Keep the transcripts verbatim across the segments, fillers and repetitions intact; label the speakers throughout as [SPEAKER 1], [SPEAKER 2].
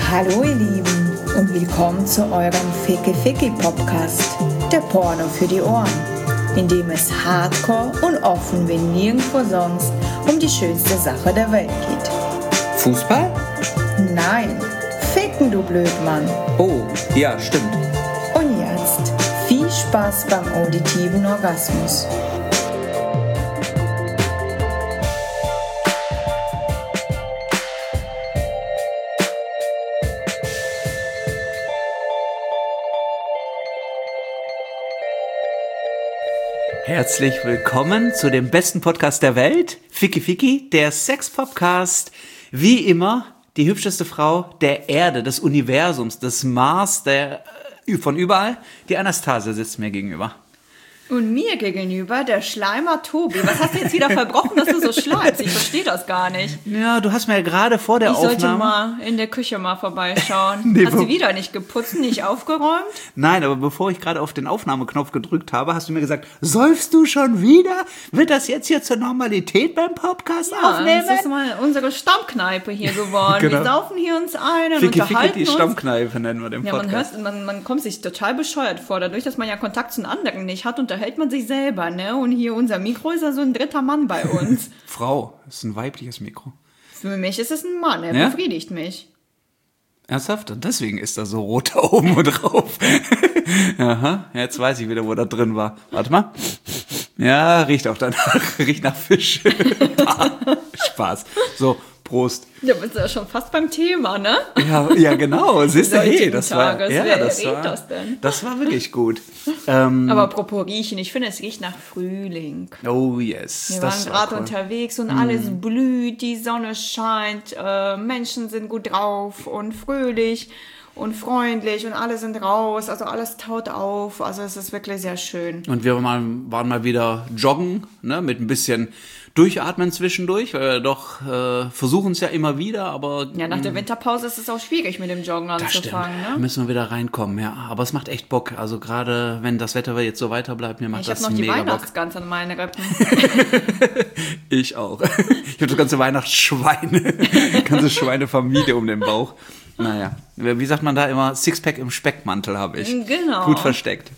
[SPEAKER 1] Hallo ihr Lieben und willkommen zu eurem Ficky Ficky Podcast, der Porno für die Ohren, in dem es hardcore und offen wie nirgendwo sonst um die schönste Sache der Welt geht.
[SPEAKER 2] Fußball?
[SPEAKER 1] Nein, Ficken du Blödmann.
[SPEAKER 2] Oh, ja, stimmt.
[SPEAKER 1] Und jetzt viel Spaß beim auditiven Orgasmus.
[SPEAKER 2] Herzlich willkommen zu dem besten Podcast der Welt, Ficky Ficky, der Sex-Podcast. Wie immer die hübscheste Frau der Erde, des Universums, des Mars, der von überall. Die Anastasia sitzt mir gegenüber.
[SPEAKER 3] Und mir gegenüber der Schleimer Tobi. Was hast du jetzt wieder verbrochen, dass du so schleimst? Ich verstehe das gar nicht.
[SPEAKER 2] Ja, du hast mir ja gerade vor der
[SPEAKER 3] ich
[SPEAKER 2] Aufnahme...
[SPEAKER 3] Ich sollte mal in der Küche mal vorbeischauen.
[SPEAKER 2] Nee,
[SPEAKER 3] hast du wieder nicht geputzt, nicht aufgeräumt?
[SPEAKER 2] Nein, aber bevor ich gerade auf den Aufnahmeknopf gedrückt habe, hast du mir gesagt, säufst du schon wieder? Wird das jetzt hier zur Normalität beim Podcast
[SPEAKER 3] ja,
[SPEAKER 2] aufnehmen?
[SPEAKER 3] Das ist mal unsere Stammkneipe hier geworden.
[SPEAKER 2] Genau.
[SPEAKER 3] Wir saufen hier uns ein und
[SPEAKER 2] Ficky,
[SPEAKER 3] unterhalten
[SPEAKER 2] Ficky, die
[SPEAKER 3] uns.
[SPEAKER 2] Stammkneipe nennen wir den
[SPEAKER 3] ja,
[SPEAKER 2] Podcast.
[SPEAKER 3] Man, hört, man, man kommt sich total bescheuert vor. Dadurch, dass man ja Kontakt zu den anderen nicht hat, unterhält man sich selber. Ne? Und hier unser Mikro ist ja so ein dritter Mann bei uns.
[SPEAKER 2] Frau, das ist ein weibliches Mikro.
[SPEAKER 3] Für mich ist es ein Mann, er
[SPEAKER 2] ja?
[SPEAKER 3] befriedigt mich.
[SPEAKER 2] Ernsthaft? Deswegen ist da so rot da oben und drauf. Aha, jetzt weiß ich wieder, wo da drin war. Warte mal. Ja, riecht auch danach. Riecht nach Fisch. Spaß. So, Prost.
[SPEAKER 3] Ja, bist du ja schon fast beim Thema, ne?
[SPEAKER 2] Ja, ja genau. Siehst du, hey, das war,
[SPEAKER 3] Tages.
[SPEAKER 2] ja,
[SPEAKER 3] Wer
[SPEAKER 2] das
[SPEAKER 3] riecht
[SPEAKER 2] war,
[SPEAKER 3] das denn?
[SPEAKER 2] Das war wirklich gut. Ähm,
[SPEAKER 3] Aber apropos riechen, ich finde, es riecht nach Frühling.
[SPEAKER 2] Oh yes.
[SPEAKER 3] Wir
[SPEAKER 2] das
[SPEAKER 3] waren
[SPEAKER 2] war
[SPEAKER 3] gerade
[SPEAKER 2] cool.
[SPEAKER 3] unterwegs und alles blüht, die Sonne scheint, äh, Menschen sind gut drauf und fröhlich und freundlich und alle sind raus, also alles taut auf, also es ist wirklich sehr schön.
[SPEAKER 2] Und wir waren, waren mal wieder joggen, ne, mit ein bisschen Durchatmen zwischendurch, weil wir doch äh, versuchen es ja immer wieder, aber...
[SPEAKER 3] Ja, nach der Winterpause ist es auch schwierig, mit dem Joggen anzufangen,
[SPEAKER 2] ne? Müssen wir wieder reinkommen, ja. Aber es macht echt Bock. Also gerade, wenn das Wetter jetzt so weiter bleibt, mir macht
[SPEAKER 3] ich
[SPEAKER 2] das
[SPEAKER 3] hab
[SPEAKER 2] mega Bock.
[SPEAKER 3] Ich habe noch die Weihnachtsgans an meinen Rippen.
[SPEAKER 2] Ich auch. Ich habe das ganze Weihnachtsschweine, ganze Schweinefamilie um den Bauch. Naja, wie sagt man da immer? Sixpack im Speckmantel habe ich.
[SPEAKER 3] Genau.
[SPEAKER 2] Gut versteckt.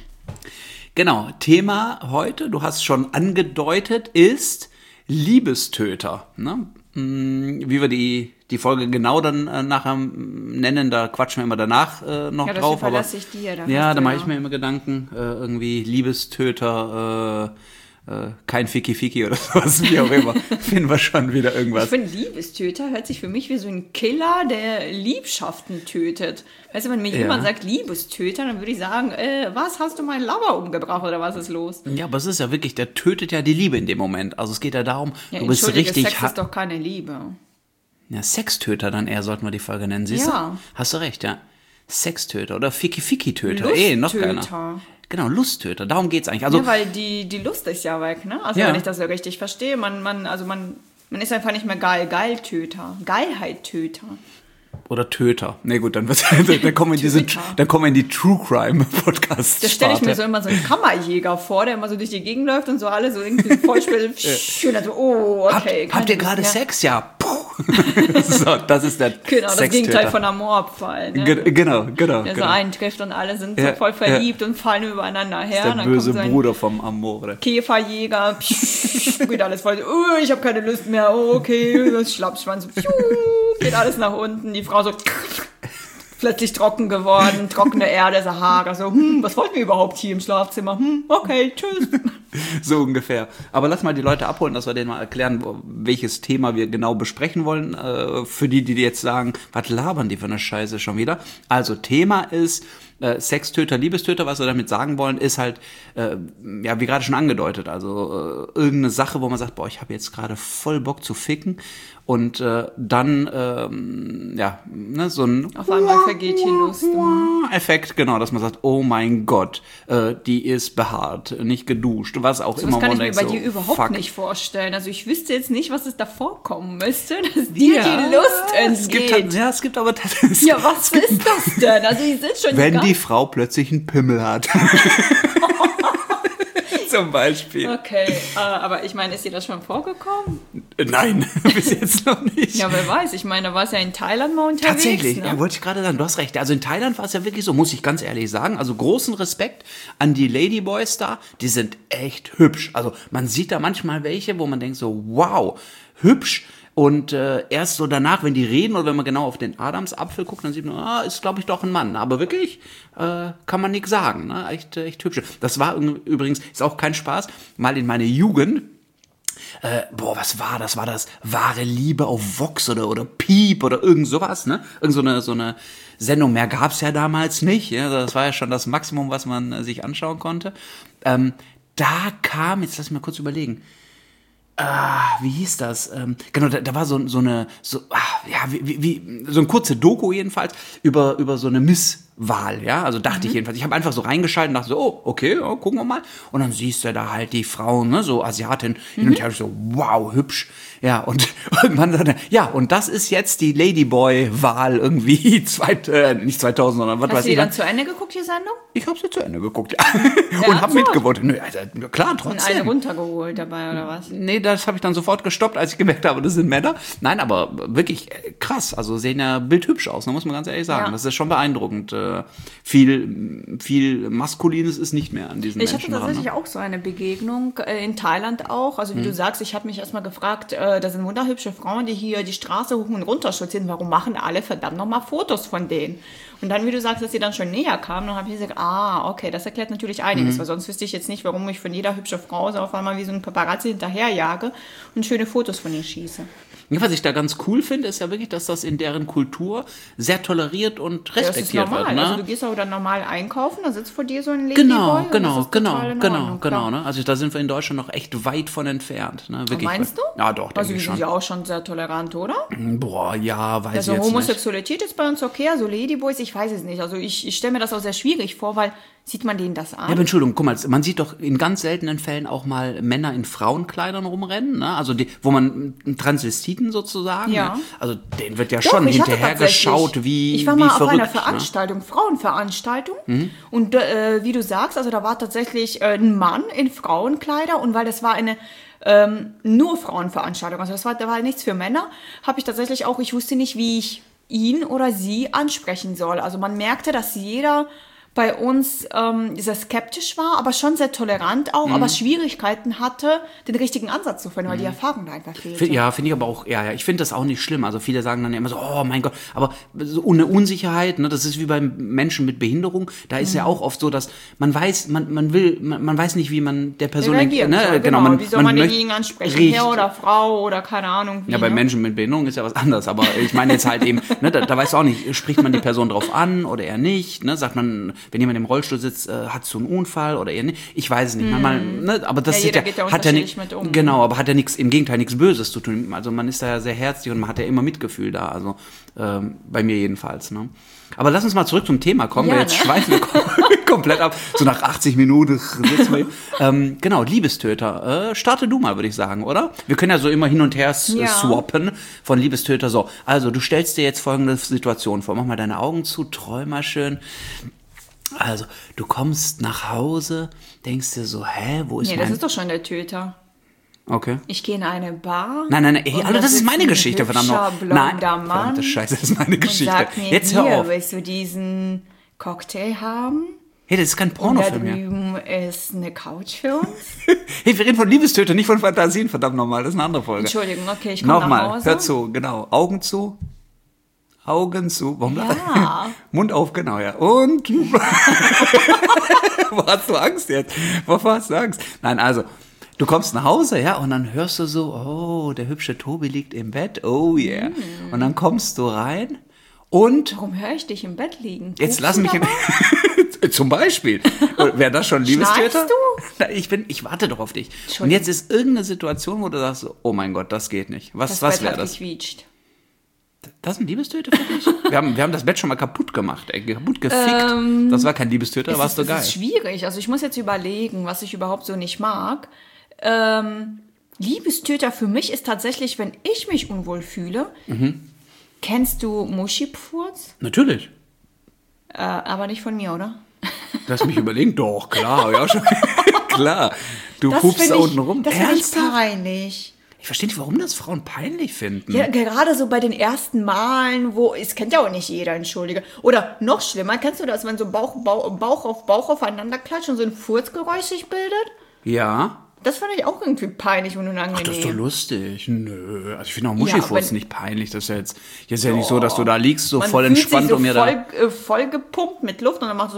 [SPEAKER 2] Genau, Thema heute, du hast schon angedeutet, ist Liebestöter. Ne? Wie wir die, die Folge genau dann äh, nachher nennen, da quatschen wir immer danach äh, noch
[SPEAKER 3] ja, das
[SPEAKER 2] drauf. Aber
[SPEAKER 3] ich dir. Da
[SPEAKER 2] ja, da mache
[SPEAKER 3] ja.
[SPEAKER 2] ich mir immer Gedanken, äh, irgendwie Liebestöter, äh, äh, kein Ficky Ficky oder sowas, wie auch immer. Finden wir schon wieder irgendwas.
[SPEAKER 3] Ich finde, Liebestöter hört sich für mich wie so ein Killer, der Liebschaften tötet. Weißt du, wenn mir
[SPEAKER 2] ja.
[SPEAKER 3] jemand sagt Liebestöter, dann würde ich sagen, äh, was, hast du meinen Lover umgebracht oder was ist los?
[SPEAKER 2] Ja, aber es ist ja wirklich, der tötet ja die Liebe in dem Moment. Also es geht ja darum,
[SPEAKER 3] ja,
[SPEAKER 2] du bist richtig...
[SPEAKER 3] Sex ist doch keine Liebe.
[SPEAKER 2] Ja, Sextöter dann eher sollten wir die Folge nennen, siehst
[SPEAKER 3] ja.
[SPEAKER 2] du? Hast du recht, ja. Sextöter oder Ficky Ficky Töter. Eh, noch keiner. Genau, Lusttöter, darum geht's eigentlich. Also,
[SPEAKER 3] ja, weil die, die Lust ist ja weg, ne? Also
[SPEAKER 2] ja.
[SPEAKER 3] wenn ich das so richtig verstehe, man, man, also man, man ist einfach nicht mehr geil, Geiltöter, Geilheittöter.
[SPEAKER 2] Oder Töter. Ne gut, dann, dann kommen wir in diese, dann kommen wir in die True Crime Podcasts.
[SPEAKER 3] Da stelle ich mir so immer so einen Kammerjäger vor, der immer so durch die Gegend läuft und so alle so irgendwie voll schön, also oh, okay.
[SPEAKER 2] Habt, habt ihr gerade Sex? Ja. So, das ist der
[SPEAKER 3] Genau, das Gegenteil von einem Mordfall. Ne?
[SPEAKER 2] Ge- genau, genau.
[SPEAKER 3] Der
[SPEAKER 2] genau.
[SPEAKER 3] so eintrifft und alle sind
[SPEAKER 2] ja,
[SPEAKER 3] so voll verliebt
[SPEAKER 2] ja.
[SPEAKER 3] und fallen übereinander her.
[SPEAKER 2] Das ist der
[SPEAKER 3] dann
[SPEAKER 2] böse
[SPEAKER 3] kommt so
[SPEAKER 2] Bruder vom Amore.
[SPEAKER 3] Käferjäger, geht alles voll, oh, ich habe keine Lust mehr, oh, okay, das Schlappschwanz, geht alles nach unten, die Frau so plötzlich trocken geworden, trockene Erde, Sahara, so, hm, was wollten wir überhaupt hier im Schlafzimmer? Hm, okay, tschüss.
[SPEAKER 2] So ungefähr. Aber lass mal die Leute abholen, dass wir denen mal erklären, welches Thema wir genau besprechen wollen. Äh, für die, die jetzt sagen, was labern die für eine Scheiße schon wieder? Also Thema ist äh, Sextöter, Liebestöter. Was wir damit sagen wollen, ist halt, äh, ja, wie gerade schon angedeutet, also äh, irgendeine Sache, wo man sagt, boah, ich habe jetzt gerade voll Bock zu ficken. Und äh, dann, ähm, ja, ne, so ein
[SPEAKER 3] auf einmal vergeht die Lust.
[SPEAKER 2] Effekt, genau, dass man sagt, oh mein Gott, äh, die ist behaart, nicht geduscht, was auch
[SPEAKER 3] so
[SPEAKER 2] immer.
[SPEAKER 3] Das kann ich mir
[SPEAKER 2] denkt,
[SPEAKER 3] bei
[SPEAKER 2] so,
[SPEAKER 3] dir überhaupt
[SPEAKER 2] fuck.
[SPEAKER 3] nicht vorstellen. Also ich wüsste jetzt nicht, was es da vorkommen müsste, dass dir
[SPEAKER 2] ja,
[SPEAKER 3] die Lust entgeht.
[SPEAKER 2] Es gibt halt, ja, es gibt aber tatsächlich.
[SPEAKER 3] Ja, was ist das denn? Also ich sitze schon
[SPEAKER 2] wenn die Frau plötzlich einen Pimmel hat. Zum Beispiel.
[SPEAKER 3] Okay, äh, aber ich meine, ist dir das schon vorgekommen?
[SPEAKER 2] Nein, bis jetzt noch nicht.
[SPEAKER 3] Ja, wer weiß. Ich meine, da warst ja in Thailand mal unterwegs.
[SPEAKER 2] Tatsächlich,
[SPEAKER 3] ne?
[SPEAKER 2] ja, wollte ich gerade sagen, du hast recht. Also in Thailand war es ja wirklich so, muss ich ganz ehrlich sagen. Also großen Respekt an die Ladyboys da. Die sind echt hübsch. Also man sieht da manchmal welche, wo man denkt so, wow, hübsch. Und äh, erst so danach, wenn die reden oder wenn man genau auf den Adamsapfel guckt, dann sieht man, ah, ist glaube ich doch ein Mann. Aber wirklich äh, kann man nichts sagen. Ne? Echt, echt hübsch. Das war übrigens, ist auch kein Spaß, mal in meiner Jugend. Äh, boah, was war das? War das wahre Liebe auf Vox oder, oder Piep oder irgend sowas, ne? Irgend so eine, so eine Sendung, mehr gab's ja damals nicht. Ja? Das war ja schon das Maximum, was man äh, sich anschauen konnte. Ähm, da kam, jetzt lass mich mal kurz überlegen, Ah, wie hieß das? Ähm, genau, da, da war so, so eine, so, ah, ja, wie, wie, wie, so ein kurze Doku jedenfalls über, über so eine Misswahl, ja, also dachte mhm. ich jedenfalls. Ich habe einfach so reingeschaltet und dachte so, oh, okay, oh, gucken wir mal. Und dann siehst du da halt die Frauen, ne, so Asiatin, mhm. hin und her, so, wow, hübsch. Ja, und irgendwann dann, ja, und das ist jetzt die Ladyboy-Wahl irgendwie, zweit, äh, nicht zweitausend, sondern was
[SPEAKER 3] Hast
[SPEAKER 2] weiß
[SPEAKER 3] du die
[SPEAKER 2] ich.
[SPEAKER 3] dann zu Ende geguckt, die Sendung?
[SPEAKER 2] Ich habe sie zu Ende geguckt, ja. ja und habe mitgevotet. Nö, also, klar, trotzdem.
[SPEAKER 3] Und eine runtergeholt dabei, oder was?
[SPEAKER 2] Nee, das habe ich dann sofort gestoppt, als ich gemerkt habe, das sind Männer. Nein, aber wirklich krass. Also sehen ja bildhübsch aus, ne, muss man ganz ehrlich sagen. Ja. Das ist schon beeindruckend. Äh, viel, viel Maskulines ist nicht mehr an diesen
[SPEAKER 3] ich
[SPEAKER 2] Menschen
[SPEAKER 3] hatte tatsächlich
[SPEAKER 2] dran, ne?
[SPEAKER 3] auch so eine Begegnung äh, in Thailand auch. Also wie hm. du sagst, ich habe mich erstmal gefragt, äh, da sind wunderhübsche Frauen, die hier die Straße hoch und runter spazieren. Warum machen alle verdammt nochmal Fotos von denen? Und dann, wie du sagst, dass sie dann schon näher kamen, dann habe ich gesagt, ah, okay, das erklärt natürlich einiges, mhm. weil sonst wüsste ich jetzt nicht, warum ich von jeder hübschen Frau so auf einmal wie so ein Paparazzi hinterherjage und schöne Fotos von ihr schieße.
[SPEAKER 2] Ja, was ich da ganz cool finde, ist ja wirklich, dass das in deren Kultur sehr toleriert und respektiert
[SPEAKER 3] ja, das ist normal.
[SPEAKER 2] wird. Ne?
[SPEAKER 3] Also du gehst auch dann normal einkaufen, da sitzt vor dir so ein Ladyboy.
[SPEAKER 2] Genau, genau,
[SPEAKER 3] das ist
[SPEAKER 2] genau,
[SPEAKER 3] total in
[SPEAKER 2] genau,
[SPEAKER 3] Ordnung,
[SPEAKER 2] genau. Ne? Also da sind wir in Deutschland noch echt weit von entfernt. Ne? Wirklich.
[SPEAKER 3] Meinst du?
[SPEAKER 2] Ja, doch, denke
[SPEAKER 3] also
[SPEAKER 2] ich
[SPEAKER 3] die
[SPEAKER 2] schon.
[SPEAKER 3] sind ja auch schon sehr tolerant, oder?
[SPEAKER 2] Boah, ja, weiß
[SPEAKER 3] also
[SPEAKER 2] ich jetzt
[SPEAKER 3] Homosexualität ist bei uns okay, also Ladyboys, ich weiß es nicht. Also ich, ich stelle mir das auch sehr schwierig vor, weil sieht man denen das an?
[SPEAKER 2] Ja, aber Entschuldigung, guck mal, man sieht doch in ganz seltenen Fällen auch mal Männer in Frauenkleidern rumrennen, ne? Also die, wo man Transvestiten sozusagen,
[SPEAKER 3] ja.
[SPEAKER 2] ne? Also denen wird ja
[SPEAKER 3] Doch,
[SPEAKER 2] schon
[SPEAKER 3] ich
[SPEAKER 2] hinterher geschaut, wie
[SPEAKER 3] Ich war
[SPEAKER 2] wie
[SPEAKER 3] mal auf
[SPEAKER 2] verrückt,
[SPEAKER 3] einer Veranstaltung,
[SPEAKER 2] ne?
[SPEAKER 3] Frauenveranstaltung
[SPEAKER 2] Mhm.
[SPEAKER 3] und äh, wie du sagst, also da war tatsächlich äh, ein Mann in Frauenkleider und weil das war eine ähm, nur Frauenveranstaltung, also das war, da war nichts für Männer, habe ich tatsächlich auch, ich wusste nicht, wie ich ihn oder sie ansprechen soll. Also man merkte, dass jeder bei uns ähm, sehr skeptisch war, aber schon sehr tolerant auch, mhm. aber Schwierigkeiten hatte, den richtigen Ansatz zu finden, weil mhm. die Erfahrung da einfach fehlte.
[SPEAKER 2] Ja, finde ich aber auch, ja, ja, ich finde das auch nicht schlimm. Also viele sagen dann immer so, oh mein Gott, aber so eine Unsicherheit, ne, das ist wie beim Menschen mit Behinderung, da ist mhm. ja auch oft so, dass man weiß, man, man will, man, man weiß nicht, wie man der Person
[SPEAKER 3] reagieren
[SPEAKER 2] denkt, ne,
[SPEAKER 3] soll,
[SPEAKER 2] genau,
[SPEAKER 3] genau.
[SPEAKER 2] man,
[SPEAKER 3] wie soll
[SPEAKER 2] man
[SPEAKER 3] man denjenigen ansprechen,
[SPEAKER 2] riecht.
[SPEAKER 3] Herr oder Frau oder keine Ahnung wie.
[SPEAKER 2] Ja, bei
[SPEAKER 3] ne?
[SPEAKER 2] Menschen mit Behinderung ist ja was anderes, aber ich meine jetzt halt eben, ne, da, da weißt du auch nicht, spricht man die Person drauf an oder eher nicht, ne, sagt man, wenn jemand im Rollstuhl sitzt, äh, hat so einen Unfall oder eher nicht, ich weiß es nicht, mm. manchmal, ne, aber das
[SPEAKER 3] ja,
[SPEAKER 2] ist ja,
[SPEAKER 3] geht ja
[SPEAKER 2] hat ja nicht,
[SPEAKER 3] mit um.
[SPEAKER 2] Genau, aber hat ja nichts, im Gegenteil nichts Böses zu tun, also man ist da ja sehr herzlich und man hat ja immer Mitgefühl da, also ähm, bei mir jedenfalls, ne. Aber lass uns mal zurück zum Thema kommen,
[SPEAKER 3] ja,
[SPEAKER 2] weil jetzt
[SPEAKER 3] ne?
[SPEAKER 2] schweifen wir komplett ab, so nach achtzig Minuten sitzen wir. ähm, genau, Liebestöter, äh, starte du mal, würde ich sagen, oder? Wir können ja so immer hin und her s-
[SPEAKER 3] Ja.
[SPEAKER 2] swappen von Liebestöter, so. Also, du stellst dir jetzt folgende Situation vor, mach mal deine Augen zu, träum mal schön. Also, du kommst nach Hause, denkst dir so, hä, wo ist
[SPEAKER 3] Nee,
[SPEAKER 2] mein...
[SPEAKER 3] das ist doch schon der Töter.
[SPEAKER 2] Okay.
[SPEAKER 3] Ich gehe in eine Bar.
[SPEAKER 2] Nein, nein, nein, ey,
[SPEAKER 3] und
[SPEAKER 2] Alter,
[SPEAKER 3] da
[SPEAKER 2] das ist
[SPEAKER 3] sitzt
[SPEAKER 2] meine
[SPEAKER 3] ein
[SPEAKER 2] Geschichte, verdammt noch.
[SPEAKER 3] hübscher, blonder Mann
[SPEAKER 2] verdammte Scheiße, das ist meine
[SPEAKER 3] und
[SPEAKER 2] Geschichte.
[SPEAKER 3] sagt mir,
[SPEAKER 2] Jetzt
[SPEAKER 3] hier,
[SPEAKER 2] hör auf.
[SPEAKER 3] willst du diesen Cocktail haben?
[SPEAKER 2] Hey, das ist kein
[SPEAKER 3] Und da
[SPEAKER 2] Pornofilm mehr.
[SPEAKER 3] drüben ist eine Couch für uns.
[SPEAKER 2] Hey, wir reden von Liebestöter, nicht von Fantasien, verdammt nochmal, das ist eine andere Folge.
[SPEAKER 3] Entschuldigung, okay, ich komme nach
[SPEAKER 2] Nochmal,
[SPEAKER 3] Hause.
[SPEAKER 2] hör zu, genau. Augen zu. Augen zu. Warum
[SPEAKER 3] Ja.
[SPEAKER 2] lach- Mund auf, genau, ja. Und. Wo hast du Angst jetzt? Wovor hast du Angst? Nein, also, du kommst nach Hause, ja, und dann hörst du so, oh, der hübsche Tobi liegt im Bett, oh yeah.
[SPEAKER 3] Mm.
[SPEAKER 2] Und dann kommst du rein und.
[SPEAKER 3] Warum höre ich dich im Bett liegen?
[SPEAKER 2] Jetzt
[SPEAKER 3] Rufst
[SPEAKER 2] lass
[SPEAKER 3] du
[SPEAKER 2] mich in,
[SPEAKER 3] dabei?
[SPEAKER 2] zum Beispiel. Wäre das schon Liebestöter?
[SPEAKER 3] Schnarchst du?
[SPEAKER 2] Na, Ich bin, ich warte doch auf dich. Und
[SPEAKER 3] Entschuldigung.
[SPEAKER 2] jetzt ist irgendeine Situation, wo du sagst, oh mein Gott, das geht nicht. Was,
[SPEAKER 3] Das
[SPEAKER 2] was
[SPEAKER 3] Bett
[SPEAKER 2] wäre
[SPEAKER 3] hat
[SPEAKER 2] das?
[SPEAKER 3] gequietscht.
[SPEAKER 2] Das ist ein Liebestöter für dich? wir, haben, wir haben das Bett schon mal kaputt gemacht, ey, kaputt gefickt.
[SPEAKER 3] Ähm,
[SPEAKER 2] das war kein Liebestöter,
[SPEAKER 3] Es
[SPEAKER 2] warst
[SPEAKER 3] ist,
[SPEAKER 2] du geil.
[SPEAKER 3] Es ist schwierig. Also ich muss jetzt überlegen, was ich überhaupt so nicht mag. Ähm, Liebestöter für mich ist tatsächlich, wenn ich mich unwohl fühle.
[SPEAKER 2] Mhm.
[SPEAKER 3] Kennst du Muschipfurz?
[SPEAKER 2] Natürlich.
[SPEAKER 3] Äh, aber nicht von mir, oder?
[SPEAKER 2] Lass mich überlegen. Doch, klar. Ja, schon. Klar. Du
[SPEAKER 3] Das
[SPEAKER 2] pupst
[SPEAKER 3] find
[SPEAKER 2] da
[SPEAKER 3] ich-
[SPEAKER 2] unten rum.
[SPEAKER 3] Das finde ich
[SPEAKER 2] Ernsthaft?
[SPEAKER 3] peinlich.
[SPEAKER 2] Ich verstehe nicht, warum das Frauen peinlich finden.
[SPEAKER 3] Ja, gerade so bei den ersten Malen, wo, es kennt ja auch nicht jeder, entschuldige. Oder noch schlimmer, kennst du das, wenn so Bauch, Bauch, Bauch auf Bauch aufeinander klatscht und so ein Furzgeräusch sich bildet?
[SPEAKER 2] Ja.
[SPEAKER 3] Das fand ich auch irgendwie peinlich und unangenehm.
[SPEAKER 2] Ach, das ist doch lustig. Nö, also ich finde auch Muschifurz
[SPEAKER 3] Ja,
[SPEAKER 2] nicht peinlich. Das ist ja jetzt, jetzt ist ja nicht so, dass du da liegst, so
[SPEAKER 3] Man
[SPEAKER 2] voll
[SPEAKER 3] fühlt
[SPEAKER 2] entspannt
[SPEAKER 3] sich so
[SPEAKER 2] und mir
[SPEAKER 3] voll,
[SPEAKER 2] da...
[SPEAKER 3] äh, voll gepumpt mit Luft und dann macht so,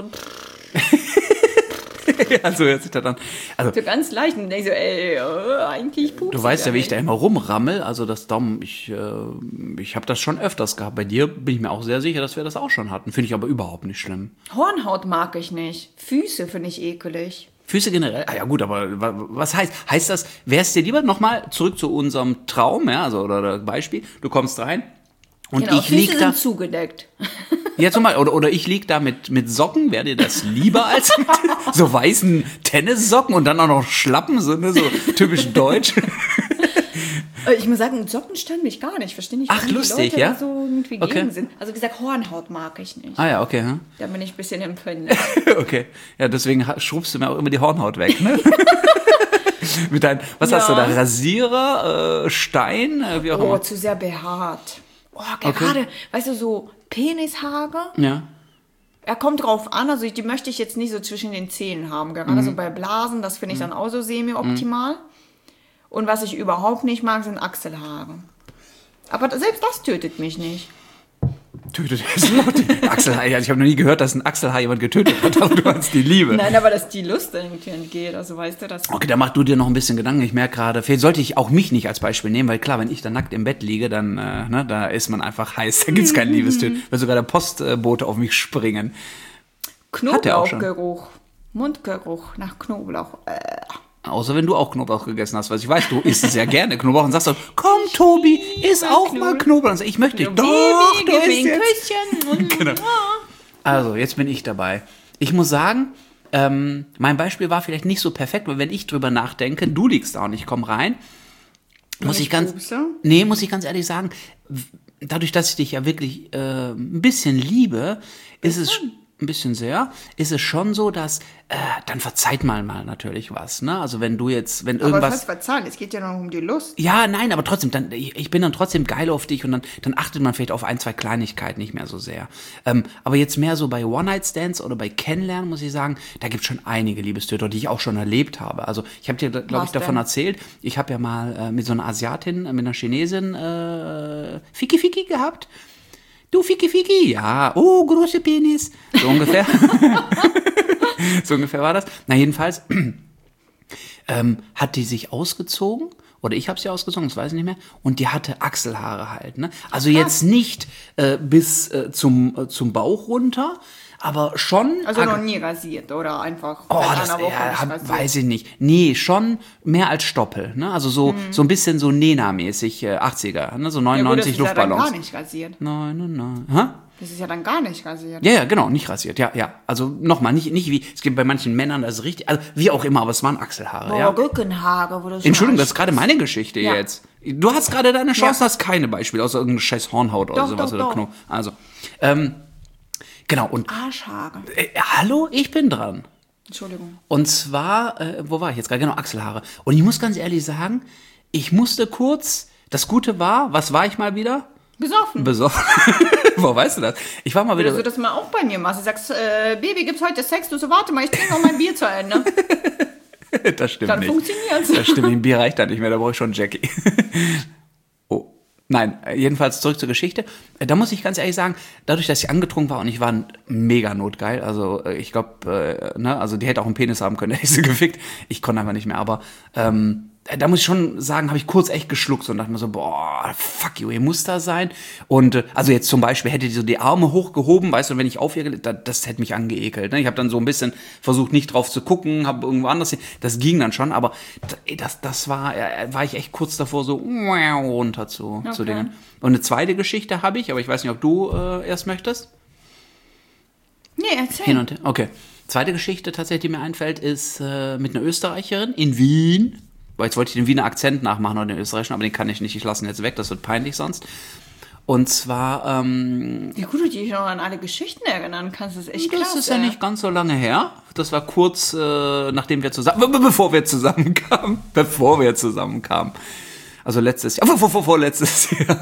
[SPEAKER 2] Ja, so hört sich das an. Also,
[SPEAKER 3] so ganz leicht und denkst so, ey, äh, eigentlich pupst.
[SPEAKER 2] du weißt ja, wie ich da immer rumrammel. Also das Daumen, ich, äh, ich habe das schon öfters gehabt. Bei dir bin ich mir auch sehr sicher, dass wir das auch schon hatten. Finde ich aber überhaupt nicht schlimm.
[SPEAKER 3] Hornhaut mag ich nicht. Füße finde ich ekelig.
[SPEAKER 2] Füße generell? Ah ja gut, aber wa- was heißt? Heißt das, wär's dir lieber nochmal zurück zu unserem Traum, ja, also oder, oder Beispiel, du kommst rein und
[SPEAKER 3] Genau,
[SPEAKER 2] ich lieg
[SPEAKER 3] Füße
[SPEAKER 2] da,
[SPEAKER 3] sind zugedeckt.
[SPEAKER 2] ja zum Beispiel, oder, oder ich lieg da mit, mit Socken, wäre dir das lieber als mit so weißen Tennissocken und dann auch noch Schlappen, so, ne, so typisch deutsch?
[SPEAKER 3] Äh, Ich muss sagen, Socken stören mich gar nicht. Ich verstehe nicht,
[SPEAKER 2] Ach,
[SPEAKER 3] warum
[SPEAKER 2] lustig,
[SPEAKER 3] die Leute
[SPEAKER 2] ja?
[SPEAKER 3] da so irgendwie
[SPEAKER 2] Okay.
[SPEAKER 3] gegen sind. Also wie gesagt, Hornhaut mag ich nicht.
[SPEAKER 2] Ah ja, okay, hm?
[SPEAKER 3] Da bin ich ein bisschen empfindlich.
[SPEAKER 2] Okay. Ja, deswegen ha- schrubst du mir auch immer die Hornhaut weg, ne? Mit deinem, was hast du da?
[SPEAKER 3] Ja.
[SPEAKER 2] Rasierer, äh, Stein, äh, wie auch
[SPEAKER 3] Oh,
[SPEAKER 2] immer.
[SPEAKER 3] zu sehr behaart. Oh, gerade, weißt du, so Penishaare.
[SPEAKER 2] Ja.
[SPEAKER 3] Er kommt drauf an, also ich, die möchte ich jetzt nicht so zwischen den Zähnen haben. Gerade
[SPEAKER 2] Mhm.
[SPEAKER 3] so bei Blasen, das finde ich dann auch so semi-optimal. Und was ich überhaupt nicht mag, sind Achselhaare. Aber selbst das tötet mich nicht.
[SPEAKER 2] Tötet es noch die Achselhaar. Also ich habe noch nie gehört, dass ein Achselhaar jemand getötet hat, aber du hast die Liebe.
[SPEAKER 3] Nein, aber dass die Lust irgendwie entgeht, also weißt du, das...
[SPEAKER 2] Okay, da mach du dir noch ein bisschen Gedanken. Ich merke gerade, vielleicht sollte ich auch mich nicht als Beispiel nehmen, weil klar, wenn ich da nackt im Bett liege, dann äh, ne, da ist man einfach heiß. Da gibt's kein Liebestöten. Weil sogar der Postbote auf mich springen. Hat er auch schon.
[SPEAKER 3] Knoblauchgeruch, Mundgeruch nach Knoblauch. Äh.
[SPEAKER 2] Außer wenn du auch Knoblauch gegessen hast, weil ich weiß, du isst sehr gerne Knoblauch und sagst so, komm Tobi, iss auch mal Knoblauch. Und ich möchte nicht. Doch, du
[SPEAKER 3] Baby,
[SPEAKER 2] isst
[SPEAKER 3] gib mir ein
[SPEAKER 2] jetzt.
[SPEAKER 3] Küsschen.
[SPEAKER 2] Genau. Also, jetzt bin ich dabei. Ich muss sagen, ähm, mein Beispiel war vielleicht nicht so perfekt, weil wenn ich drüber nachdenke, du liegst da und ich komm rein, muss ich
[SPEAKER 3] ich
[SPEAKER 2] ganz,
[SPEAKER 3] pupse?
[SPEAKER 2] nee, muss ich ganz ehrlich sagen, w- dadurch, dass ich dich ja wirklich äh, ein bisschen liebe, ist es sch- ein bisschen sehr, ist es schon so, dass äh, dann verzeiht man mal natürlich was, ne? Also wenn du jetzt, wenn
[SPEAKER 3] Aber was
[SPEAKER 2] irgendwas
[SPEAKER 3] heißt verzeihen? Es geht ja noch um die Lust.
[SPEAKER 2] ja, nein, aber trotzdem, dann, ich, ich bin dann trotzdem geil auf dich und dann, dann achtet man vielleicht auf ein, zwei Kleinigkeiten nicht mehr so sehr. Ähm, aber jetzt mehr so bei One-Night-Stands oder bei Kennenlernen, muss ich sagen, da gibt's schon einige Liebestöter, die ich auch schon erlebt habe. Also ich habe dir, glaube ich,
[SPEAKER 3] Was
[SPEAKER 2] davon
[SPEAKER 3] denn?
[SPEAKER 2] erzählt, ich habe ja mal äh, mit so einer Asiatin, äh, mit einer Chinesin äh, Fiki Fiki gehabt. Du Fiki Fiki, ja, oh, große Penis. So ungefähr. So ungefähr war das. Na, jedenfalls ähm, hat die sich ausgezogen, oder ich habe sie ausgezogen, das weiß ich nicht mehr, und die hatte Achselhaare halt. Ne? Also jetzt nicht äh, bis äh, zum, äh, zum Bauch runter, aber schon...
[SPEAKER 3] Also
[SPEAKER 2] ag-
[SPEAKER 3] noch nie rasiert oder einfach
[SPEAKER 2] Oh,
[SPEAKER 3] seit
[SPEAKER 2] das
[SPEAKER 3] einer Woche
[SPEAKER 2] ja,
[SPEAKER 3] nicht
[SPEAKER 2] hab,
[SPEAKER 3] rasiert.
[SPEAKER 2] weiß ich nicht. Nee, schon mehr als Stoppel. Ne? Also so, so ein bisschen so Nena-mäßig, äh, achtziger, ne? So
[SPEAKER 3] Mhm. Ja gut, das
[SPEAKER 2] neunundneunzig
[SPEAKER 3] ist ja dann
[SPEAKER 2] Luftballons.
[SPEAKER 3] gar nicht rasiert.
[SPEAKER 2] Nein, nein, nein. Hä?
[SPEAKER 3] Das ist ja dann gar nicht rasiert.
[SPEAKER 2] Ja, ja, genau, nicht rasiert, ja, ja. Also nochmal, nicht, nicht wie, es gibt bei manchen Männern das ist richtig, also wie auch immer, aber es waren Achselhaare,
[SPEAKER 3] Boah,
[SPEAKER 2] ja.
[SPEAKER 3] Rückenhaare, wo das schon
[SPEAKER 2] Entschuldigung, das
[SPEAKER 3] alles-
[SPEAKER 2] ist gerade meine Geschichte
[SPEAKER 3] Ja.
[SPEAKER 2] jetzt. Du hast gerade deine Chance,
[SPEAKER 3] Ja.
[SPEAKER 2] hast keine Beispiele, außer irgendeine scheiß Hornhaut oder
[SPEAKER 3] Doch,
[SPEAKER 2] sowas
[SPEAKER 3] doch,
[SPEAKER 2] oder
[SPEAKER 3] doch.
[SPEAKER 2] Kno. Also, ähm, genau, und,
[SPEAKER 3] Arschhaare.
[SPEAKER 2] äh, hallo, ich bin dran.
[SPEAKER 3] Entschuldigung.
[SPEAKER 2] Und zwar, äh, wo war ich jetzt gerade? Genau, Achselhaare. Und ich muss ganz ehrlich sagen, ich musste kurz, das Gute war, was war ich mal wieder?
[SPEAKER 3] Besoffen.
[SPEAKER 2] Besoffen. Woher weißt du das? Ich war mal wieder...
[SPEAKER 3] Dass du das mal auch bei mir machst. Du sagst, äh, Baby, gibt's heute Sex? Du so, warte mal, ich trinke noch mein Bier zu Ende.
[SPEAKER 2] Das stimmt
[SPEAKER 3] Dann
[SPEAKER 2] nicht.
[SPEAKER 3] funktioniert's.
[SPEAKER 2] Das stimmt, ein Bier reicht da nicht mehr, da brauche ich schon Jackie. Oh. Nein, äh, jedenfalls zurück zur Geschichte. Äh, Da muss ich ganz ehrlich sagen, dadurch, dass ich angetrunken war und ich war mega notgeil, also äh, ich glaube, äh, ne, also die hätte auch einen Penis haben können, hätte ich sie gefickt. Ich konnte einfach nicht mehr, aber ähm, da muss ich schon sagen, habe ich kurz echt geschluckt und dachte mir so, boah, fuck you, ihr muss da sein. Und äh, also jetzt zum Beispiel hätte die so die Arme hochgehoben, weißt du, und wenn ich aufhege, das, das hätte mich angeekelt. Ne? Ich habe dann so ein bisschen versucht, nicht drauf zu gucken, habe irgendwo anders, das ging dann schon, aber das, das war, äh, war ich echt kurz davor, so runter zu, zu
[SPEAKER 3] Okay.
[SPEAKER 2] Dingen. Und eine zweite Geschichte habe ich, aber ich weiß nicht, ob du äh, erst möchtest.
[SPEAKER 3] Nee, erzähl.
[SPEAKER 2] Hin und her. Okay. Zweite Geschichte tatsächlich, die mir einfällt, ist äh, mit einer Österreicherin in Wien. Weil jetzt wollte ich den Wiener Akzent nachmachen oder den österreichischen, aber den kann ich nicht. Ich lasse ihn jetzt weg, das wird peinlich sonst. Und zwar, ähm,
[SPEAKER 3] Wie gut du dich noch an alle Geschichten erinnern kannst, das ist echt
[SPEAKER 2] das
[SPEAKER 3] klasse.
[SPEAKER 2] ist ja nicht ganz so lange her. Das war kurz, äh, nachdem wir zusammen, be- bevor wir zusammenkamen. Bevor wir zusammenkamen. Also letztes Jahr, vor, vor, vor, vor letztes Jahr.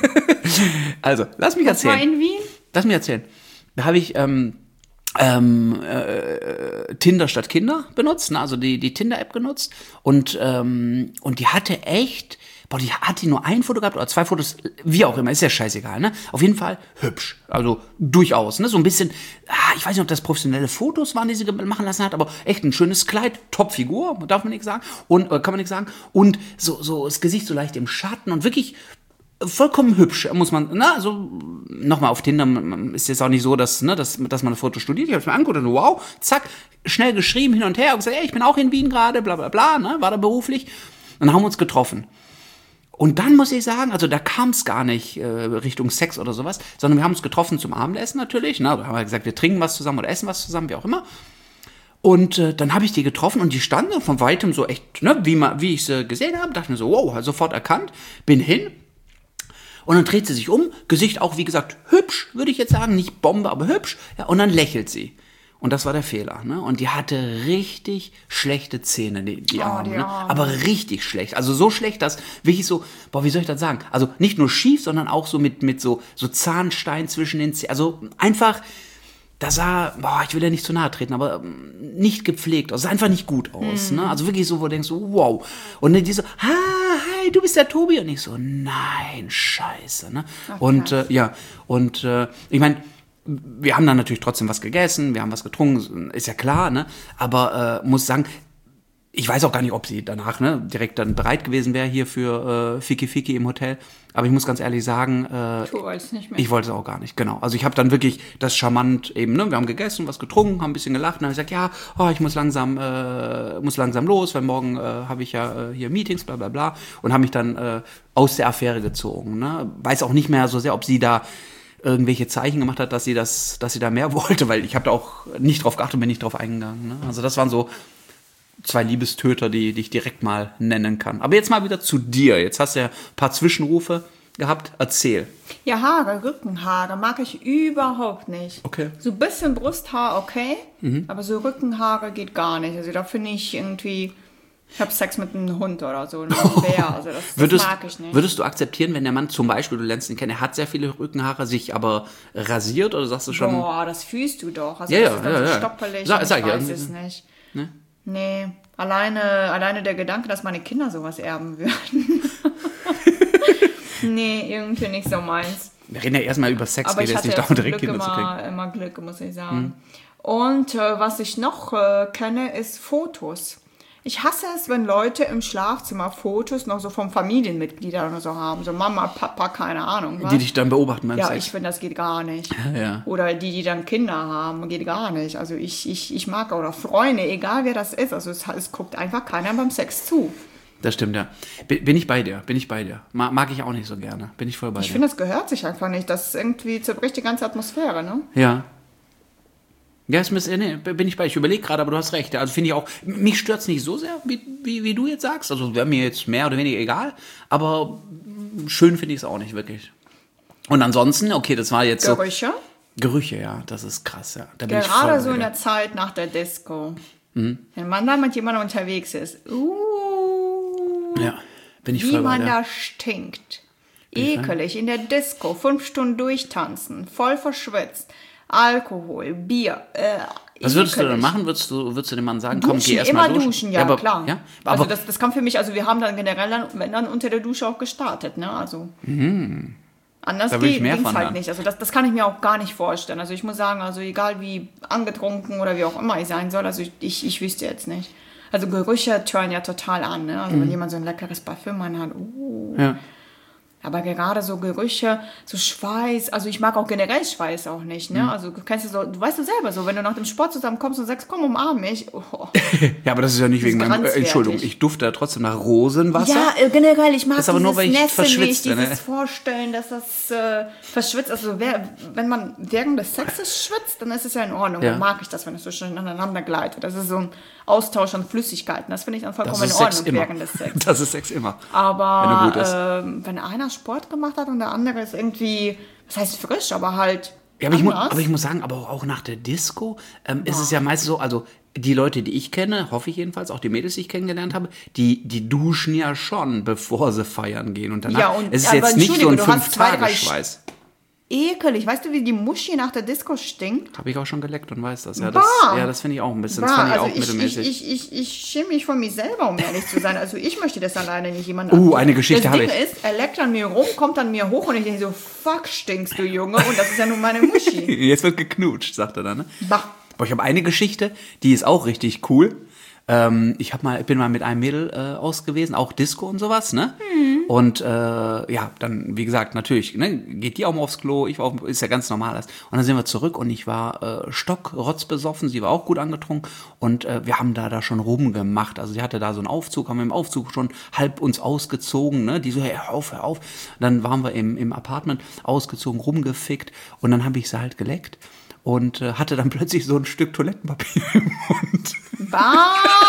[SPEAKER 2] Also, lass mich
[SPEAKER 3] Das
[SPEAKER 2] erzählen.
[SPEAKER 3] war in Wien?
[SPEAKER 2] Lass mich erzählen. Da habe ich ähm, ähm, äh, Tinder statt Kinder benutzt, ne? Also die, die Tinder-App genutzt. Und, ähm, und die hatte echt, boah, die hat die nur ein Foto gehabt oder zwei Fotos, wie auch immer, ist ja scheißegal, ne? Auf jeden Fall hübsch, also durchaus, ne? So ein bisschen, ah, ich weiß nicht, ob das professionelle Fotos waren, die sie machen lassen hat, aber echt ein schönes Kleid, Top-Figur, darf man nicht sagen, und äh, kann man nicht sagen, und so, so das Gesicht so leicht im Schatten und wirklich vollkommen hübsch, muss man, na, also, nochmal auf Tinder ist jetzt auch nicht so, dass, ne, dass, dass man das Foto studiert. Ich habe es mir angeguckt und wow, zack, schnell geschrieben, hin und her und gesagt, ey, ich bin auch in Wien gerade, bla, bla, bla, ne, war da beruflich. Und dann haben wir uns getroffen. Und dann muss ich sagen, also da kam es gar nicht äh, Richtung Sex oder sowas, sondern wir haben uns getroffen zum Abendessen natürlich, ne, da haben wir gesagt, wir trinken was zusammen oder essen was zusammen, wie auch immer. Und äh, dann habe ich die getroffen und die standen von weitem so echt, ne, wie, ma, wie ich sie gesehen habe, dachte mir so, wow, sofort erkannt, bin hin. Und dann dreht sie sich um, Gesicht auch, wie gesagt, hübsch, würde ich jetzt sagen, nicht Bombe, aber hübsch. Ja, und dann lächelt sie. Und das war der Fehler. Ne? Und die hatte richtig schlechte Zähne, die, die
[SPEAKER 3] Oh,
[SPEAKER 2] Arme.
[SPEAKER 3] die
[SPEAKER 2] Ne?
[SPEAKER 3] Arme.
[SPEAKER 2] Aber richtig schlecht. Also so schlecht, dass wirklich so, boah, wie soll ich das sagen? Also nicht nur schief, sondern auch so mit, mit so, so Zahnstein zwischen den Zähnen. Also einfach, das sah, boah, ich will ja nicht zu nahe treten, aber ähm, nicht gepflegt aus. Sah einfach nicht gut aus.
[SPEAKER 3] Mhm.
[SPEAKER 2] Ne? Also wirklich so, wo du denkst, so, wow. Und dann die so, ha, hi, du bist der Tobi. Und ich so, nein, scheiße. Ne?
[SPEAKER 3] Ach,
[SPEAKER 2] und äh,
[SPEAKER 3] krass.
[SPEAKER 2] ja, und äh, ich meine, wir haben dann natürlich trotzdem was gegessen, wir haben was getrunken, ist ja klar, ne? Aber äh, muss sagen, ich weiß auch gar nicht, ob sie danach ne, direkt dann bereit gewesen wäre hier für äh, Fiki Fiki im Hotel. Aber ich muss ganz ehrlich sagen, äh,
[SPEAKER 3] Du wolltest nicht mehr.
[SPEAKER 2] ich wollte es auch gar nicht, genau. Also ich habe dann wirklich das charmant eben, ne, wir haben gegessen, was getrunken, haben ein bisschen gelacht und dann habe ich gesagt, ja, oh, ich muss langsam, äh, muss langsam los, weil morgen äh, habe ich ja äh, hier Meetings, bla bla bla. Und habe mich dann äh, aus der Affäre gezogen. Ne? Weiß auch nicht mehr so sehr, ob sie da irgendwelche Zeichen gemacht hat, dass sie das, dass sie da mehr wollte, weil ich habe da auch nicht drauf geachtet und bin nicht drauf eingegangen. Ne? Also das waren so zwei Liebestöter, die, die ich direkt mal nennen kann. Aber jetzt mal wieder zu dir. Jetzt hast du ja ein paar Zwischenrufe gehabt. Erzähl.
[SPEAKER 3] Ja, Haare, Rückenhaare mag ich überhaupt nicht.
[SPEAKER 2] Okay.
[SPEAKER 3] So ein bisschen Brusthaar, okay, aber so Rückenhaare geht gar nicht. Also da finde ich irgendwie, ich habe Sex mit einem Hund oder so, mit einem Bär, also das, das
[SPEAKER 2] Würdest,
[SPEAKER 3] mag ich nicht.
[SPEAKER 2] würdest du akzeptieren, wenn der Mann zum Beispiel, du lernst ihn kennen, er hat sehr viele Rückenhaare, sich aber rasiert oder sagst du schon?
[SPEAKER 3] Boah, das fühlst du doch. Also
[SPEAKER 2] Ja,
[SPEAKER 3] das
[SPEAKER 2] ja,
[SPEAKER 3] ist dann
[SPEAKER 2] ja,
[SPEAKER 3] so
[SPEAKER 2] ja.
[SPEAKER 3] stoppelig,
[SPEAKER 2] Sag-
[SPEAKER 3] und
[SPEAKER 2] sag
[SPEAKER 3] ich
[SPEAKER 2] ja.
[SPEAKER 3] weiß es nicht.
[SPEAKER 2] Ne?
[SPEAKER 3] Nee, alleine, alleine der Gedanke, dass meine Kinder sowas erben würden. Nee, irgendwie nicht so meins.
[SPEAKER 2] Wir reden ja erstmal über Sex,
[SPEAKER 3] Aber
[SPEAKER 2] geht
[SPEAKER 3] ich
[SPEAKER 2] jetzt
[SPEAKER 3] hatte
[SPEAKER 2] nicht
[SPEAKER 3] ja
[SPEAKER 2] darum,
[SPEAKER 3] zum
[SPEAKER 2] direkt
[SPEAKER 3] Glück
[SPEAKER 2] Kinder zu kriegen.
[SPEAKER 3] immer, immer Glück, muss ich sagen. Und äh, was ich noch äh, kenne, ist Fotos. Ich hasse es, wenn Leute im Schlafzimmer Fotos noch so von Familienmitgliedern oder so haben. So Mama, Papa, keine Ahnung. Was.
[SPEAKER 2] Die dich dann beobachten beim
[SPEAKER 3] Ja,
[SPEAKER 2] Sex.
[SPEAKER 3] ich finde, das geht gar nicht.
[SPEAKER 2] Ja.
[SPEAKER 3] Oder die, die dann Kinder haben, geht gar nicht. Also ich, ich, ich mag, oder Freunde, egal wer das ist. Also es, es guckt einfach keiner beim Sex zu.
[SPEAKER 2] Das stimmt, ja. Bin bin ich bei dir, bin ich bei dir. Ma- Mag ich auch nicht so gerne. Bin ich voll bei
[SPEAKER 3] Ich
[SPEAKER 2] dir.
[SPEAKER 3] finde, das gehört sich einfach nicht. Das irgendwie zerbricht die ganze Atmosphäre, ne?
[SPEAKER 2] Ja. Ja, ist mir, nee, bin ich bei. Ich überlege gerade, aber du hast recht. Also finde ich auch, mich stört es nicht so sehr, wie, wie, wie du jetzt sagst. Also wäre mir jetzt mehr oder weniger egal. Aber schön finde ich es auch nicht, wirklich. Und ansonsten, okay, das war jetzt
[SPEAKER 3] Gerüche.
[SPEAKER 2] so. Gerüche, ja, das ist krass, ja. Da bin ich voll
[SPEAKER 3] Gerade
[SPEAKER 2] bei
[SPEAKER 3] so in
[SPEAKER 2] dir.
[SPEAKER 3] der Zeit nach der Disco.
[SPEAKER 2] Mhm.
[SPEAKER 3] Wenn man da mit jemandem unterwegs ist. Uh,
[SPEAKER 2] Ja, bin ich
[SPEAKER 3] wie
[SPEAKER 2] voll bei
[SPEAKER 3] man
[SPEAKER 2] dir.
[SPEAKER 3] da stinkt. Ekelig, in der Disco, fünf Stunden durchtanzen, voll verschwitzt. Alkohol, Bier. Äh,
[SPEAKER 2] Was würdest du
[SPEAKER 3] ekelig.
[SPEAKER 2] dann machen? Würdest du, würdest du dem Mann sagen, komm,
[SPEAKER 3] Duschen,
[SPEAKER 2] geh erstmal
[SPEAKER 3] immer
[SPEAKER 2] duschen?
[SPEAKER 3] duschen, ja,
[SPEAKER 2] aber,
[SPEAKER 3] klar.
[SPEAKER 2] Ja?
[SPEAKER 3] Also
[SPEAKER 2] Aber
[SPEAKER 3] das, das kam für mich, also wir haben dann generell dann, wenn dann unter der Dusche auch gestartet, ne? Also anders
[SPEAKER 2] Da will ich
[SPEAKER 3] geht
[SPEAKER 2] mehr
[SPEAKER 3] ging's
[SPEAKER 2] von
[SPEAKER 3] halt
[SPEAKER 2] hören.
[SPEAKER 3] nicht. Also das, das kann ich mir auch gar nicht vorstellen. Also ich muss sagen, also egal wie angetrunken oder wie auch immer ich sein soll, also ich, ich, ich wüsste jetzt nicht. Also Gerüche tören ja total an, ne? Also wenn jemand so ein leckeres Parfüm anhat, uh.
[SPEAKER 2] ja.
[SPEAKER 3] Aber gerade so Gerüche, so Schweiß, also ich mag auch generell Schweiß auch nicht, ne? Also du kennst du so, du weißt du selber so, wenn du nach dem Sport zusammenkommst und sagst, komm, umarm mich. Oh.
[SPEAKER 2] ja, aber das ist ja nicht
[SPEAKER 3] Das ist
[SPEAKER 2] wegen meinem, äh,
[SPEAKER 3] grenzwertig.
[SPEAKER 2] Entschuldigung, ich dufte ja trotzdem nach Rosenwasser.
[SPEAKER 3] Ja, äh, generell, ich mag
[SPEAKER 2] Das ist aber
[SPEAKER 3] dieses
[SPEAKER 2] nur, weil ich
[SPEAKER 3] Nässe
[SPEAKER 2] verschwitzt
[SPEAKER 3] nicht,
[SPEAKER 2] bin,
[SPEAKER 3] dieses
[SPEAKER 2] ne?
[SPEAKER 3] Vorstellen, dass das äh, verschwitzt, also wer, wenn man während des Sexes schwitzt, dann ist es ja in Ordnung,
[SPEAKER 2] Ja.
[SPEAKER 3] dann mag ich das, wenn es so schön aneinander gleitet. Das ist so ein Austausch an Flüssigkeiten, das finde ich dann
[SPEAKER 2] Das
[SPEAKER 3] vollkommen in
[SPEAKER 2] ist Sex
[SPEAKER 3] Ordnung
[SPEAKER 2] immer.
[SPEAKER 3] während des Sex.
[SPEAKER 2] Das ist Sex immer.
[SPEAKER 3] Aber
[SPEAKER 2] Wenn er gut ist.
[SPEAKER 3] ähm, wenn einer Sport gemacht hat und der andere ist irgendwie, das heißt frisch, aber halt
[SPEAKER 2] Ja, aber ich, mu-
[SPEAKER 3] anders.
[SPEAKER 2] aber ich muss sagen, aber auch nach der Disco ähm, ist es ja meistens so, also die Leute, die ich kenne, hoffe ich jedenfalls, auch die Mädels, die ich kennengelernt habe, die, die duschen ja schon, bevor sie feiern gehen. Und danach,
[SPEAKER 3] Ja, und-
[SPEAKER 2] es ist
[SPEAKER 3] aber
[SPEAKER 2] jetzt nicht so ein
[SPEAKER 3] Entschuldige, du hast zwei, drei
[SPEAKER 2] Fünf-Tage-Schweiß.
[SPEAKER 3] Ekelig. Weißt du, wie die Muschi nach der Disco stinkt?
[SPEAKER 2] Habe ich auch schon geleckt und weiß das. Ja, das,
[SPEAKER 3] Bah!
[SPEAKER 2] ja, das finde ich auch ein bisschen, das
[SPEAKER 3] Bah,
[SPEAKER 2] finde ich
[SPEAKER 3] also
[SPEAKER 2] auch
[SPEAKER 3] ich, ich,
[SPEAKER 2] mittelmäßig.
[SPEAKER 3] ich, ich, ich schäme mich von mir selber, um ehrlich zu sein. Also ich möchte das alleine nicht jemand
[SPEAKER 2] Uh,
[SPEAKER 3] antun.
[SPEAKER 2] eine Geschichte
[SPEAKER 3] Das
[SPEAKER 2] habe
[SPEAKER 3] Ding
[SPEAKER 2] ich.
[SPEAKER 3] ist, er leckt an mir rum, kommt an mir hoch und ich denke so, fuck, stinkst du, Junge. Und das ist ja nun meine Muschi.
[SPEAKER 2] Jetzt wird geknutscht, sagt er dann. Ne?
[SPEAKER 3] Bah.
[SPEAKER 2] Aber ich habe eine Geschichte, die ist auch richtig cool. Ähm, ich hab mal, bin mal mit einem Mädel äh, aus gewesen, auch Disco und sowas, ne? Mhm. Und äh, ja, dann, wie gesagt, natürlich, ne, geht die auch mal aufs Klo, ich war auf, ist ja ganz normal. alles. Und dann sind wir zurück und ich war äh, stockrotzbesoffen, sie war auch gut angetrunken und äh, wir haben da da schon rumgemacht. Also sie hatte da so einen Aufzug, haben wir im Aufzug schon halb uns ausgezogen, ne? Die so, hey, hör auf, hör auf. Dann waren wir im, im Apartment ausgezogen, rumgefickt und dann habe ich sie halt geleckt. Und äh, hatte dann plötzlich so ein Stück Toilettenpapier im Mund.
[SPEAKER 3] Bah!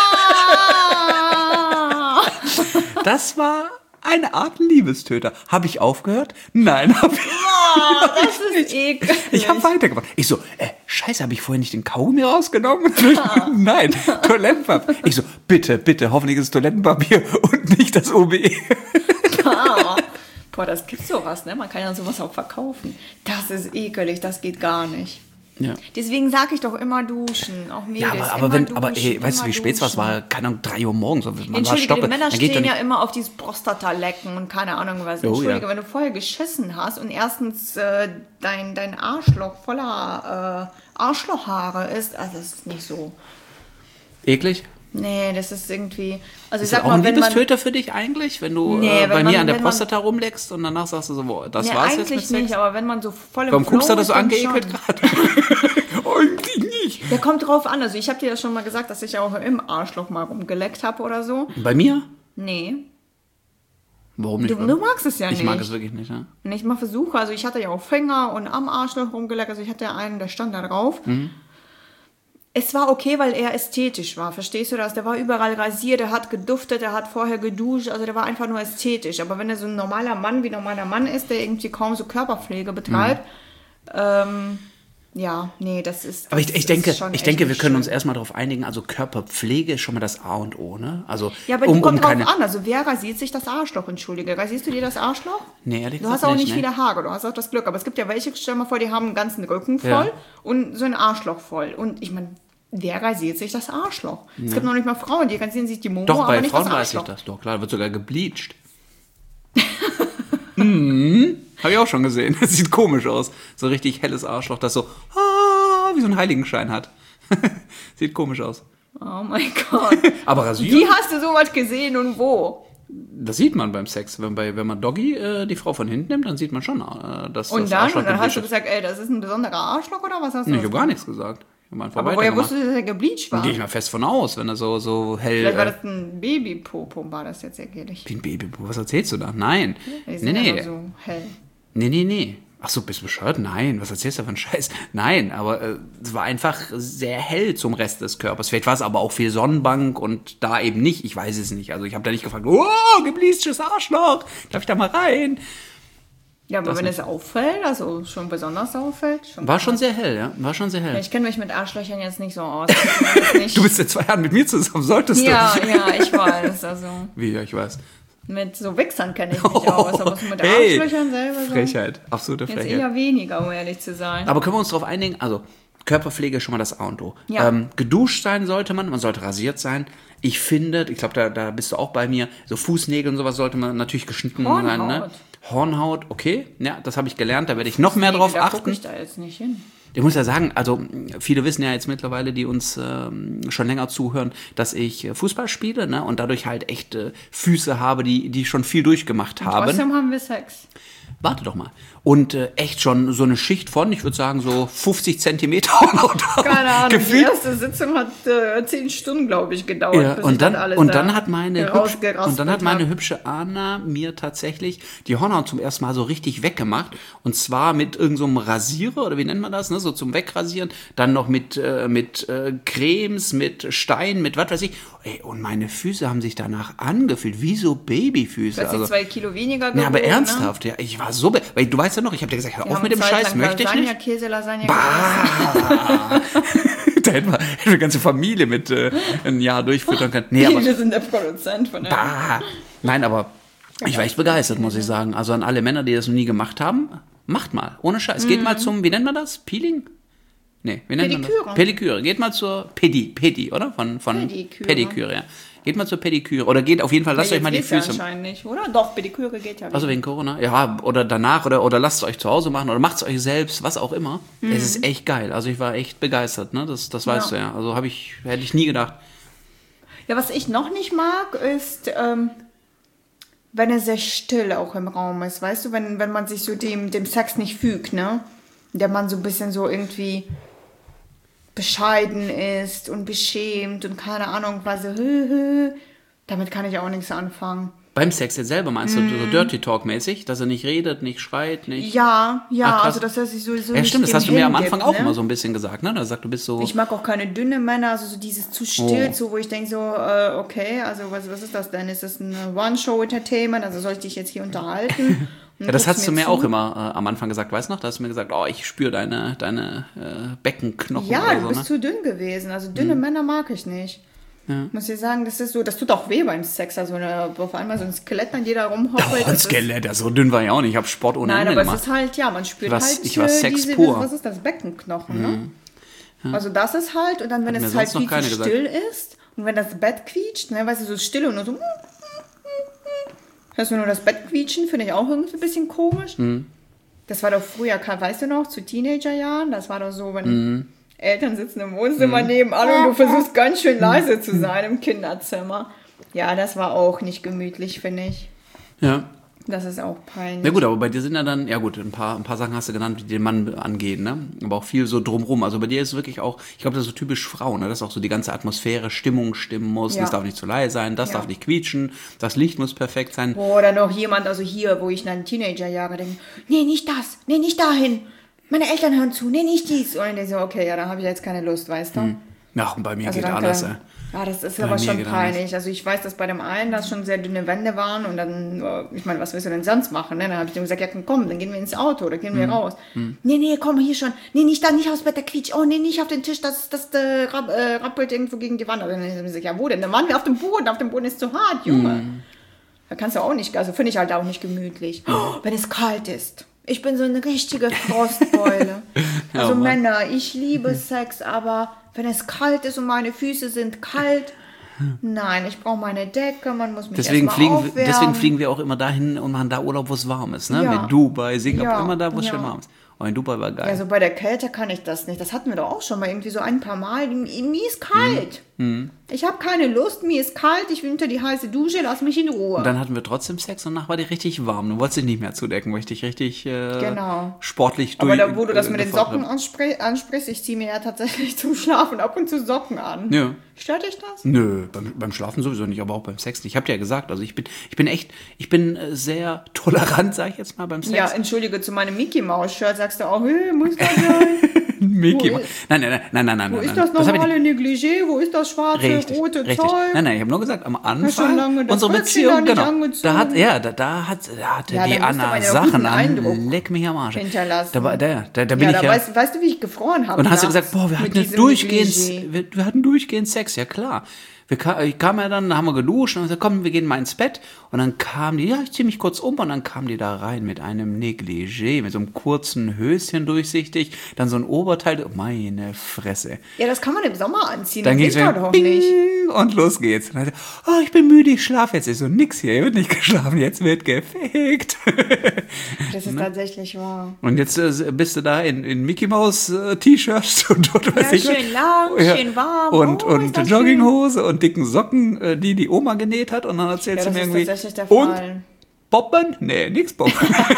[SPEAKER 2] Das war eine Art Liebestöter. Habe ich aufgehört? Nein, habe ich
[SPEAKER 3] Oh, das ist eklig.
[SPEAKER 2] Ich habe weitergemacht. Ich so, äh, scheiße, habe ich vorher nicht den Kaugummi rausgenommen? Nein, Toilettenpapier. Ich so, bitte, bitte, hoffentlich ist es Toilettenpapier und nicht das O B E.
[SPEAKER 3] Ah. Boah, das gibt sowas, ne? Man kann ja sowas auch verkaufen. Das ist ekelig, das geht gar nicht.
[SPEAKER 2] Ja.
[SPEAKER 3] Deswegen sage ich doch immer duschen, auch Mädels.
[SPEAKER 2] Ja, aber, aber,
[SPEAKER 3] immer
[SPEAKER 2] wenn,
[SPEAKER 3] duschen,
[SPEAKER 2] aber ey, weißt du, wie
[SPEAKER 3] immer
[SPEAKER 2] spät es war? Es
[SPEAKER 3] duschen.
[SPEAKER 2] war, keine Ahnung, drei Uhr morgens. Man war
[SPEAKER 3] Entschuldige,
[SPEAKER 2] stoppe.
[SPEAKER 3] die Männer
[SPEAKER 2] Dann geht
[SPEAKER 3] stehen
[SPEAKER 2] doch
[SPEAKER 3] ja
[SPEAKER 2] nicht-
[SPEAKER 3] immer auf dieses Prostata-Lecken und keine Ahnung was.
[SPEAKER 2] Oh,
[SPEAKER 3] Entschuldige,
[SPEAKER 2] ja.
[SPEAKER 3] wenn du vorher geschissen hast und erstens äh, dein, dein Arschloch voller äh, Arschlochhaare ist, also das ist nicht so.
[SPEAKER 2] Eklig?
[SPEAKER 3] Nee, das ist irgendwie. Also ich
[SPEAKER 2] Ist das
[SPEAKER 3] sag
[SPEAKER 2] auch
[SPEAKER 3] mal,
[SPEAKER 2] ein
[SPEAKER 3] wenn man.
[SPEAKER 2] Liebestöter für dich eigentlich, wenn du
[SPEAKER 3] Nee,
[SPEAKER 2] äh, bei
[SPEAKER 3] wenn
[SPEAKER 2] mir
[SPEAKER 3] man-
[SPEAKER 2] an der
[SPEAKER 3] wenn man-
[SPEAKER 2] Prostata rumleckst und danach sagst du so, boah, das
[SPEAKER 3] Nee,
[SPEAKER 2] war's jetzt mit
[SPEAKER 3] eigentlich
[SPEAKER 2] Sex?
[SPEAKER 3] nicht, aber wenn man so voll im
[SPEAKER 2] Warum guckst du
[SPEAKER 3] Flow
[SPEAKER 2] das so
[SPEAKER 3] ist, dann
[SPEAKER 2] angeekelt
[SPEAKER 3] schon.
[SPEAKER 2] gerade? Eigentlich nicht.
[SPEAKER 3] Der kommt drauf an. Also ich habe dir ja schon mal gesagt, dass ich auch im Arschloch mal rumgeleckt habe oder so.
[SPEAKER 2] Bei mir?
[SPEAKER 3] Nee.
[SPEAKER 2] Warum nicht?
[SPEAKER 3] Du, du magst es ja
[SPEAKER 2] ich
[SPEAKER 3] nicht.
[SPEAKER 2] mag es wirklich nicht, ja.
[SPEAKER 3] Wenn ich mal versuche, also ich hatte ja auch Finger und am Arschloch rumgeleckt, also ich hatte einen, der stand da drauf.
[SPEAKER 2] Mhm.
[SPEAKER 3] Es war okay, weil er ästhetisch war, verstehst du das? Der war überall rasiert, der hat geduftet, der hat vorher geduscht, also der war einfach nur ästhetisch. Aber wenn er so ein normaler Mann wie ein normaler Mann ist, der irgendwie kaum so Körperpflege betreibt,
[SPEAKER 2] Mhm.
[SPEAKER 3] ähm, ja, nee, das ist.
[SPEAKER 2] Aber ich,
[SPEAKER 3] das
[SPEAKER 2] ich denke,
[SPEAKER 3] ist schon
[SPEAKER 2] ich
[SPEAKER 3] echt
[SPEAKER 2] denke, wir
[SPEAKER 3] nicht
[SPEAKER 2] können
[SPEAKER 3] schön.
[SPEAKER 2] uns erstmal darauf einigen, also Körperpflege ist schon mal das A und O, ne? Also,
[SPEAKER 3] Ja, aber
[SPEAKER 2] um,
[SPEAKER 3] die kommt
[SPEAKER 2] um keine...
[SPEAKER 3] drauf an. Also wer rasiert sich das Arschloch, entschuldige? Rasierst du dir das Arschloch?
[SPEAKER 2] Nee, ehrlich
[SPEAKER 3] Du
[SPEAKER 2] gesagt
[SPEAKER 3] hast auch
[SPEAKER 2] nicht,
[SPEAKER 3] nicht
[SPEAKER 2] ne?
[SPEAKER 3] viele Haare, du hast auch das Glück. Aber es gibt ja welche, stell dir mal vor, die haben einen ganzen Rücken voll
[SPEAKER 2] Ja.
[SPEAKER 3] und so ein Arschloch voll. Und ich meine, wer rasiert sich das Arschloch? Es gibt noch nicht mal Frauen, die rasieren sich die Momo,
[SPEAKER 2] Doch,
[SPEAKER 3] aber
[SPEAKER 2] bei
[SPEAKER 3] nicht
[SPEAKER 2] Frauen
[SPEAKER 3] das
[SPEAKER 2] weiß ich
[SPEAKER 3] Arschloch.
[SPEAKER 2] das. Doch, klar, wird sogar gebleached. mhm. Habe ich auch schon gesehen. Das sieht komisch aus. So richtig helles Arschloch, das so ah, wie so einen Heiligenschein hat. Sieht komisch aus.
[SPEAKER 3] Oh mein Gott.
[SPEAKER 2] Aber rasieren,
[SPEAKER 3] Wie hast du sowas gesehen und wo?
[SPEAKER 2] das sieht man beim Sex. Wenn, bei, wenn man Doggy äh, die Frau von hinten nimmt, dann sieht man schon, äh, dass
[SPEAKER 3] Und
[SPEAKER 2] das
[SPEAKER 3] dann?
[SPEAKER 2] Arschloch
[SPEAKER 3] Und dann hast
[SPEAKER 2] gebleached
[SPEAKER 3] du
[SPEAKER 2] ist.
[SPEAKER 3] gesagt, ey, das ist ein besonderer Arschloch oder was hast du?
[SPEAKER 2] Nee, ich habe gar nichts gesagt. Ich habe einfach
[SPEAKER 3] aber woher
[SPEAKER 2] weitergemacht.
[SPEAKER 3] wusstest du, dass er gebleached war?
[SPEAKER 2] Gehe ich mal fest von aus, wenn er so, so hell...
[SPEAKER 3] Vielleicht war
[SPEAKER 2] Äh,
[SPEAKER 3] das ein Babypopo, war das jetzt ekelig.
[SPEAKER 2] wie ein Baby. Was erzählst du da? Nein.
[SPEAKER 3] Die
[SPEAKER 2] Nee,
[SPEAKER 3] sind ja
[SPEAKER 2] nee.
[SPEAKER 3] nur so hell.
[SPEAKER 2] Nee, nee, nee. Ach so, bist du bescheuert? Nein, was erzählst du für einen Scheiß? Nein, aber äh, es war einfach sehr hell zum Rest des Körpers. Vielleicht war es aber auch viel Sonnenbank und da eben nicht. Ich weiß es nicht. Also ich habe da nicht gefragt, oh, gebleachtes Arschloch, darf ich da mal rein?
[SPEAKER 3] Ja, aber
[SPEAKER 2] Das
[SPEAKER 3] wenn
[SPEAKER 2] nicht.
[SPEAKER 3] es auffällt, also schon besonders auffällt. Schon
[SPEAKER 2] War schon sehr hell, ja. War schon sehr hell.
[SPEAKER 3] Ich kenne mich mit Arschlöchern jetzt nicht so aus. Ich kann das nicht.
[SPEAKER 2] Du bist seit zwei Jahren mit mir zusammen, solltest
[SPEAKER 3] ja,
[SPEAKER 2] du.
[SPEAKER 3] ja, ich weiß. Also
[SPEAKER 2] Wie, ja, ich weiß.
[SPEAKER 3] mit so Wichsern kenne ich mich aus, aber so mit
[SPEAKER 2] Hey,
[SPEAKER 3] Arschlöchern selber so.
[SPEAKER 2] Frechheit, absolute
[SPEAKER 3] Jetzt
[SPEAKER 2] Frechheit.
[SPEAKER 3] eher weniger, um ehrlich zu sein.
[SPEAKER 2] Aber können wir uns darauf einigen? Also, Körperpflege ist schon mal das A und O.
[SPEAKER 3] Ja.
[SPEAKER 2] Ähm, geduscht sein sollte man, man sollte rasiert sein. Ich finde, ich glaube, da, da bist du auch bei mir, so Fußnägel und sowas sollte man natürlich geschnitten sein. Ne?
[SPEAKER 3] Hornhaut.
[SPEAKER 2] Hornhaut, okay, ja, das habe ich gelernt, da werde ich noch mehr drauf
[SPEAKER 3] da gucke
[SPEAKER 2] achten.
[SPEAKER 3] ich da jetzt nicht hin.
[SPEAKER 2] Ich muss ja sagen, also viele wissen ja jetzt mittlerweile, die uns ähm, schon länger zuhören, dass ich äh, Fußball spiele, ne, und dadurch halt echt äh, Füße habe, die, die schon viel durchgemacht haben.
[SPEAKER 3] Trotzdem haben wir Sex.
[SPEAKER 2] Warte doch mal. Und äh, echt schon so eine Schicht von, ich würde sagen, so fünfzig Zentimeter Hornhaut.
[SPEAKER 3] Keine Ahnung, die
[SPEAKER 2] Gefühlt.
[SPEAKER 3] erste Sitzung hat äh, zehn Stunden, glaube ich, gedauert.
[SPEAKER 2] Ja,
[SPEAKER 3] bis ich
[SPEAKER 2] und dann,
[SPEAKER 3] das alles
[SPEAKER 2] und
[SPEAKER 3] da
[SPEAKER 2] dann hat meine hübsch,
[SPEAKER 3] rausgeraspelt
[SPEAKER 2] und dann hat meine
[SPEAKER 3] hab.
[SPEAKER 2] hübsche Anna mir tatsächlich die Hornhaut zum ersten Mal so richtig weggemacht. Und zwar mit irgendeinem so einem Rasierer, oder wie nennt man das, ne? So zum Wegrasieren. Dann noch mit, äh, mit äh, Cremes, mit Steinen, mit was weiß ich. Ey, und meine Füße haben sich danach angefühlt, wie so Babyfüße.
[SPEAKER 3] Du hast
[SPEAKER 2] Also,
[SPEAKER 3] zwei Kilo weniger
[SPEAKER 2] ja,
[SPEAKER 3] gewogen,
[SPEAKER 2] aber
[SPEAKER 3] ne?
[SPEAKER 2] ernsthaft, ja. Ich war so, be- weil du weißt ja noch, ich habe dir gesagt, hör
[SPEAKER 3] Wir
[SPEAKER 2] auf
[SPEAKER 3] haben
[SPEAKER 2] mit dem
[SPEAKER 3] eine Zeit
[SPEAKER 2] Scheiß,
[SPEAKER 3] lang
[SPEAKER 2] möchte ich
[SPEAKER 3] Lasagne,
[SPEAKER 2] nicht.
[SPEAKER 3] Käse, Lasagne gegessen.
[SPEAKER 2] Da hätten wir eine ganze Familie mit äh, ein Jahr durchfüttern können. Nee, aber,
[SPEAKER 3] Wir sind der Produzent von der.
[SPEAKER 2] bah, nein, aber ich war echt begeistert, muss ich sagen. Also an alle Männer, die das noch nie gemacht haben, macht mal. Ohne Scheiß. Geht mal zum, wie nennt man das? Peeling? Nee, wie nennt
[SPEAKER 3] Pediküre.
[SPEAKER 2] man das? Pediküre. Geht mal zur Pedi, Pedi, oder? Von, von
[SPEAKER 3] Pediküre.
[SPEAKER 2] Pediküre, ja. Geht mal zur Pediküre. Oder geht auf jeden Fall, lasst
[SPEAKER 3] Ja,
[SPEAKER 2] euch mal die
[SPEAKER 3] jetzt geht's
[SPEAKER 2] Füße.
[SPEAKER 3] ja anscheinend, oder? Doch, Pediküre geht ja.
[SPEAKER 2] Also wegen Corona? Ja, oder danach, oder, oder lasst es euch zu Hause machen, oder macht es euch selbst, was auch immer.
[SPEAKER 3] Mhm.
[SPEAKER 2] Es ist echt geil. Also ich war echt begeistert, ne? Das, das weißt
[SPEAKER 3] Ja.
[SPEAKER 2] du ja. Also habe ich, hätte ich nie gedacht.
[SPEAKER 3] Ja, was ich noch nicht mag, ist, ähm, wenn es sehr still auch im Raum ist. Weißt du, wenn, wenn man sich so dem, dem Sex nicht fügt, ne? Der Mann so ein bisschen so irgendwie bescheiden ist und beschämt und keine Ahnung, was so, hö, hö. Damit kann ich auch nichts anfangen.
[SPEAKER 2] Beim Sex jetzt selber meinst du, so Dirty Talk-mäßig, dass er nicht redet, nicht schreit, nicht...
[SPEAKER 3] Ja, ja,
[SPEAKER 2] Ah, krass.
[SPEAKER 3] also dass er sich sowieso
[SPEAKER 2] Ja,
[SPEAKER 3] nicht
[SPEAKER 2] stimmt, das
[SPEAKER 3] dem
[SPEAKER 2] hast du mir am
[SPEAKER 3] hingibt,
[SPEAKER 2] Anfang auch
[SPEAKER 3] ne?
[SPEAKER 2] immer so ein bisschen gesagt, ne? Da sagt du bist so...
[SPEAKER 3] Ich mag auch keine dünnen Männer, also so dieses zu still,
[SPEAKER 2] Oh.
[SPEAKER 3] so wo ich denke so, äh, okay, also was, was ist das denn? Ist das ein One-Show-Entertainment? Also soll ich dich jetzt hier unterhalten?
[SPEAKER 2] ja, das hast du mir auch
[SPEAKER 3] zu.
[SPEAKER 2] immer äh, am Anfang gesagt, weißt du noch? Da hast du mir gesagt, oh, ich spüre deine, deine äh, Beckenknochen
[SPEAKER 3] Ja,
[SPEAKER 2] oder
[SPEAKER 3] du
[SPEAKER 2] so,
[SPEAKER 3] bist
[SPEAKER 2] ne?
[SPEAKER 3] zu dünn gewesen. Also dünne Männer mag ich nicht.
[SPEAKER 2] Ja.
[SPEAKER 3] Muss ich sagen, das ist so, das tut auch weh beim Sex. Also eine, auf einmal so ein Skelett an jeder rumhoppelt.
[SPEAKER 2] Oh, ein
[SPEAKER 3] das ist-
[SPEAKER 2] Skelett, ja, so dünn war ich auch nicht. Ich habe Sport ohne
[SPEAKER 3] Nein,
[SPEAKER 2] Ende
[SPEAKER 3] aber
[SPEAKER 2] gemacht.
[SPEAKER 3] es ist halt, ja, man spürt
[SPEAKER 2] Was-
[SPEAKER 3] halt
[SPEAKER 2] ich war
[SPEAKER 3] äh,
[SPEAKER 2] Sex
[SPEAKER 3] diese,
[SPEAKER 2] pur.
[SPEAKER 3] was ist das, Beckenknochen, ne? Also das ist halt, und dann, wenn
[SPEAKER 2] Hat mir
[SPEAKER 3] es halt
[SPEAKER 2] sonst noch
[SPEAKER 3] viel
[SPEAKER 2] keine
[SPEAKER 3] zu
[SPEAKER 2] gesagt.
[SPEAKER 3] still ist und wenn das Bett quietscht, ne, weißt du, so still und nur so hörst du nur das Bett quietschen, finde ich auch irgendwie ein bisschen komisch.
[SPEAKER 2] Mhm.
[SPEAKER 3] Das war doch früher, weißt du noch, zu Teenagerjahren, das war doch so, wenn
[SPEAKER 2] Mhm.
[SPEAKER 3] Eltern sitzen im Wohnzimmer nebenan und du versuchst ganz schön leise zu sein im Kinderzimmer. Ja, das war auch nicht gemütlich, finde ich.
[SPEAKER 2] Ja.
[SPEAKER 3] Das ist auch peinlich.
[SPEAKER 2] Na gut, aber bei dir sind ja dann, ja gut, ein paar, ein paar Sachen hast du genannt, die den Mann angehen, ne? Aber auch viel so drumrum. Also bei dir ist wirklich auch, ich glaube, das ist so typisch Frau, ne? Dass auch so die ganze Atmosphäre, Stimmung stimmen muss.
[SPEAKER 3] Ja.
[SPEAKER 2] Das darf nicht zu leise sein, das
[SPEAKER 3] Ja.
[SPEAKER 2] darf nicht quietschen, das Licht muss perfekt sein.
[SPEAKER 3] Oder noch jemand, also hier, wo ich in den Teenagerjahre denke, nee, nicht das, nee, nicht dahin. Meine Eltern hören zu, nee, nicht dies. Und ich denke so, okay, ja, da habe ich jetzt keine Lust, weißt du?
[SPEAKER 2] Ja, und bei mir
[SPEAKER 3] Also
[SPEAKER 2] geht
[SPEAKER 3] dann
[SPEAKER 2] alles,
[SPEAKER 3] kann-
[SPEAKER 2] ey.
[SPEAKER 3] Ja, das ist
[SPEAKER 2] Bei
[SPEAKER 3] aber
[SPEAKER 2] mir
[SPEAKER 3] schon
[SPEAKER 2] geht
[SPEAKER 3] peinlich. Also ich weiß, dass bei dem einen da schon sehr dünne Wände waren und dann, äh, ich meine, was willst du denn sonst machen? Ne? Dann habe ich dem gesagt, ja komm, dann gehen wir ins Auto oder gehen
[SPEAKER 2] Mhm.
[SPEAKER 3] wir raus. Nee, nee, komm hier schon. Nee, nicht da, nicht aufs Bett, der quietscht. Oh, nee, nicht auf den Tisch, das, das äh, rapp, äh, rappelt irgendwo gegen die Wand. Und dann habe ich gesagt, ja wo denn? Dann waren wir auf dem Boden, auf dem Boden ist zu hart, Junge.
[SPEAKER 2] Mhm.
[SPEAKER 3] Da kannst du auch nicht, also finde ich halt auch nicht gemütlich. Oh, wenn es kalt ist. Ich bin so eine richtige Frostbeule.
[SPEAKER 2] Ja,
[SPEAKER 3] Also
[SPEAKER 2] Mann.
[SPEAKER 3] Männer, ich liebe Sex, aber wenn es kalt ist und meine Füße sind kalt, nein, ich brauche meine Decke, man muss mich
[SPEAKER 2] Deswegen
[SPEAKER 3] erst mal
[SPEAKER 2] fliegen, wir-
[SPEAKER 3] aufwärmen.
[SPEAKER 2] deswegen fliegen wir auch immer dahin und machen da Urlaub, wo es warm ist, ne?
[SPEAKER 3] Ja.
[SPEAKER 2] Mit Dubai, Singapur,
[SPEAKER 3] Ja,
[SPEAKER 2] immer da, wo es
[SPEAKER 3] ja.
[SPEAKER 2] schön warm ist. Und in Dubai war geil.
[SPEAKER 3] Ja, so bei der Kälte kann ich das nicht. Das hatten wir doch auch schon mal irgendwie so ein paar Mal. Mir ist kalt.
[SPEAKER 2] Mhm.
[SPEAKER 3] Ich habe keine Lust, mir ist kalt, ich will unter die heiße Dusche, lass mich in Ruhe.
[SPEAKER 2] Und dann hatten wir trotzdem Sex und danach war die richtig warm. Du wolltest dich nicht mehr zudecken, weil ich dich richtig äh,
[SPEAKER 3] Genau.
[SPEAKER 2] sportlich
[SPEAKER 3] Aber
[SPEAKER 2] durch-
[SPEAKER 3] da, wo du das
[SPEAKER 2] äh,
[SPEAKER 3] mit den
[SPEAKER 2] gefordert
[SPEAKER 3] Socken
[SPEAKER 2] hab.
[SPEAKER 3] anspr ansprichst, ich ziehe mir ja tatsächlich zum Schlafen ab und zu Socken an.
[SPEAKER 2] Ja.
[SPEAKER 3] Stört dich das?
[SPEAKER 2] Nö, beim, beim Schlafen sowieso nicht, aber auch beim Sex nicht. Ich hab dir ja gesagt, also ich bin, ich bin echt, ich bin äh, sehr tolerant, sag ich jetzt mal, beim Sex.
[SPEAKER 3] Ja, entschuldige, zu meinem Mickey-Maus-Shirt sagst du auch, hey, muss das sein?
[SPEAKER 2] Mickey.
[SPEAKER 3] wo
[SPEAKER 2] Mouse.
[SPEAKER 3] ist-
[SPEAKER 2] Nein, nein, nein, nein, nein, nein.
[SPEAKER 3] Wo
[SPEAKER 2] nein,
[SPEAKER 3] ist das
[SPEAKER 2] hab ich
[SPEAKER 3] normale Negligé? Wo ist das schwarze,
[SPEAKER 2] nicht. Richtig,
[SPEAKER 3] rote
[SPEAKER 2] richtig.
[SPEAKER 3] Zeug?
[SPEAKER 2] Nein, nein, ich habe nur gesagt, am
[SPEAKER 3] Hast schon
[SPEAKER 2] Anfang
[SPEAKER 3] lange das
[SPEAKER 2] unsere
[SPEAKER 3] Röckchen
[SPEAKER 2] Beziehung,
[SPEAKER 3] da nicht
[SPEAKER 2] genau.
[SPEAKER 3] angezogen?
[SPEAKER 2] Da hat, ja, da, da hat, da hatte
[SPEAKER 3] Ja,
[SPEAKER 2] die
[SPEAKER 3] da müsste
[SPEAKER 2] Anna
[SPEAKER 3] man ja
[SPEAKER 2] Sachen
[SPEAKER 3] guten
[SPEAKER 2] an,
[SPEAKER 3] Eindruck
[SPEAKER 2] leck mich am Arsch.
[SPEAKER 3] hinterlassen.
[SPEAKER 2] Da, war, da, da, da bin
[SPEAKER 3] Ja,
[SPEAKER 2] ich
[SPEAKER 3] da
[SPEAKER 2] ja.
[SPEAKER 3] weißt, weißt du, wie ich gefroren habe?
[SPEAKER 2] Und dann hast du
[SPEAKER 3] nachts
[SPEAKER 2] gesagt, boah, wir
[SPEAKER 3] mit
[SPEAKER 2] hatten
[SPEAKER 3] diesem
[SPEAKER 2] durchgehend,
[SPEAKER 3] Negligé?
[SPEAKER 2] wir, wir hatten durchgehend Sex, ja klar. Wir kam, ich kam ja dann, haben wir geduscht und haben gesagt, komm, wir gehen mal ins Bett. Und dann kam die, ja, ich zieh mich kurz um und dann kam die da rein mit einem Negligé, mit so einem kurzen Höschen durchsichtig, dann so ein Oberteil, meine Fresse.
[SPEAKER 3] Ja, das kann man im Sommer anziehen,
[SPEAKER 2] Dann
[SPEAKER 3] im
[SPEAKER 2] ging's
[SPEAKER 3] Winter
[SPEAKER 2] wieder,
[SPEAKER 3] doch
[SPEAKER 2] bing,
[SPEAKER 3] nicht.
[SPEAKER 2] und los geht's. Und dann, oh, ich bin müde, ich schlafe jetzt. Ich so, nix hier, hier wird nicht geschlafen, jetzt wird gefickt.
[SPEAKER 3] Das ist tatsächlich wahr.
[SPEAKER 2] Und jetzt äh, bist du da in, in Mickey Maus äh, T-Shirts und, und weiß
[SPEAKER 3] Ja,
[SPEAKER 2] ich
[SPEAKER 3] schön lang, schön warm.
[SPEAKER 2] und,
[SPEAKER 3] Oh, ist
[SPEAKER 2] und
[SPEAKER 3] das
[SPEAKER 2] Jogginghose und dicken Socken, äh, die die Oma genäht hat. Und dann erzählt
[SPEAKER 3] Ja,
[SPEAKER 2] sie
[SPEAKER 3] das
[SPEAKER 2] mir
[SPEAKER 3] ist
[SPEAKER 2] irgendwie.
[SPEAKER 3] tatsächlich der
[SPEAKER 2] Und
[SPEAKER 3] Fall.
[SPEAKER 2] Poppen? Nee, nix Poppen.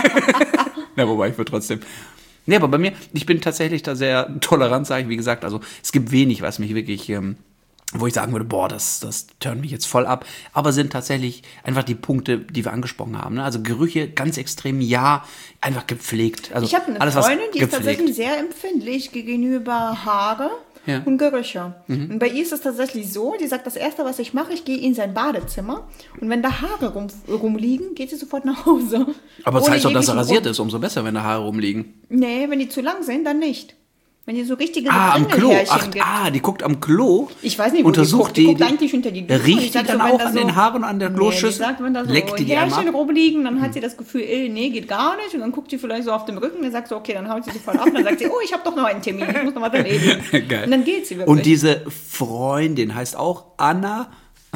[SPEAKER 2] Na, wobei ich würde trotzdem. Nee, aber bei mir, ich bin tatsächlich da sehr tolerant, sage ich, wie gesagt. Also es gibt wenig, was mich wirklich, ähm, wo ich sagen würde, boah, das, das turnt mich jetzt voll ab. Aber sind tatsächlich einfach die Punkte, die wir angesprochen haben. Ne? Also Gerüche ganz extrem, ja, einfach gepflegt. Also
[SPEAKER 3] Ich habe eine
[SPEAKER 2] alles, was
[SPEAKER 3] Freundin, die ist
[SPEAKER 2] gepflegt.
[SPEAKER 3] tatsächlich sehr empfindlich gegenüber Haare
[SPEAKER 2] Ja.
[SPEAKER 3] und Gerüche. Und bei ihr ist es tatsächlich so, die sagt, das Erste, was ich mache, ich gehe in sein Badezimmer und wenn da Haare rum, rumliegen, geht sie sofort nach Hause.
[SPEAKER 2] Aber das
[SPEAKER 3] Ohne
[SPEAKER 2] heißt doch, dass er
[SPEAKER 3] jeglichen
[SPEAKER 2] rasiert
[SPEAKER 3] Grund.
[SPEAKER 2] ist, umso besser, wenn da Haare rumliegen.
[SPEAKER 3] Nee, wenn die zu lang sind, dann nicht. Wenn ihr so richtige
[SPEAKER 2] Ah, am Klo. Ach,
[SPEAKER 3] gibt.
[SPEAKER 2] ah, die guckt am Klo.
[SPEAKER 3] Ich weiß nicht, wo
[SPEAKER 2] untersucht
[SPEAKER 3] die guckt. Die,
[SPEAKER 2] die,
[SPEAKER 3] guckt eigentlich unter die Dusche.
[SPEAKER 2] Riecht die dann
[SPEAKER 3] so,
[SPEAKER 2] auch
[SPEAKER 3] da
[SPEAKER 2] an
[SPEAKER 3] so,
[SPEAKER 2] den Haaren, an der Kloschüssel?
[SPEAKER 3] Nee, die sagt, wenn da so
[SPEAKER 2] Leckt die die einmal
[SPEAKER 3] Härchen rumliegen, dann hat sie das Gefühl, ey, nee, geht gar nicht. Und dann guckt sie vielleicht so auf dem Rücken und sagt so, okay, dann haut sie sich voll ab. Und dann sagt sie, oh, ich habe doch noch einen Termin, ich muss noch was erledigen.
[SPEAKER 2] Geil.
[SPEAKER 3] Und dann geht sie wirklich.
[SPEAKER 2] Und diese Freundin heißt auch Anna.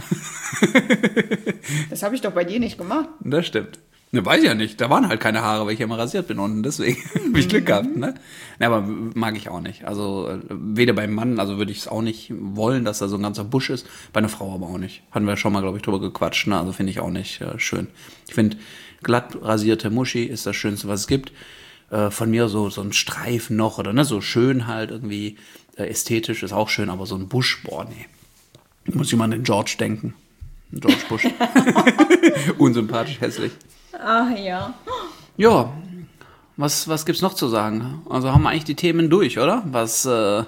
[SPEAKER 3] Das habe ich doch bei dir nicht gemacht.
[SPEAKER 2] Das stimmt. Ne, weiß ich ja nicht. Da waren halt keine Haare, weil ich ja immer rasiert bin unten. Deswegen habe ich Glück gehabt. Ne? Ne, aber mag ich auch nicht. Also äh, weder beim Mann, also würde ich es auch nicht wollen, dass da so ein ganzer Busch ist. Bei einer Frau aber auch nicht. Hatten wir ja schon mal, glaube ich, drüber gequatscht. Ne? Also finde ich auch nicht äh, schön. Ich finde, glatt rasierte Muschi ist das Schönste, was es gibt. Äh, von mir so, so ein Streifen noch oder ne, so schön halt irgendwie äh, ästhetisch ist auch schön, aber so ein Busch, boah, nee. Muss ich mal an den George denken. George Bush. Unsympathisch, hässlich.
[SPEAKER 3] Ach ja.
[SPEAKER 2] Ja, was, was gibt's noch zu sagen? Also haben wir eigentlich die Themen durch, oder? Was, äh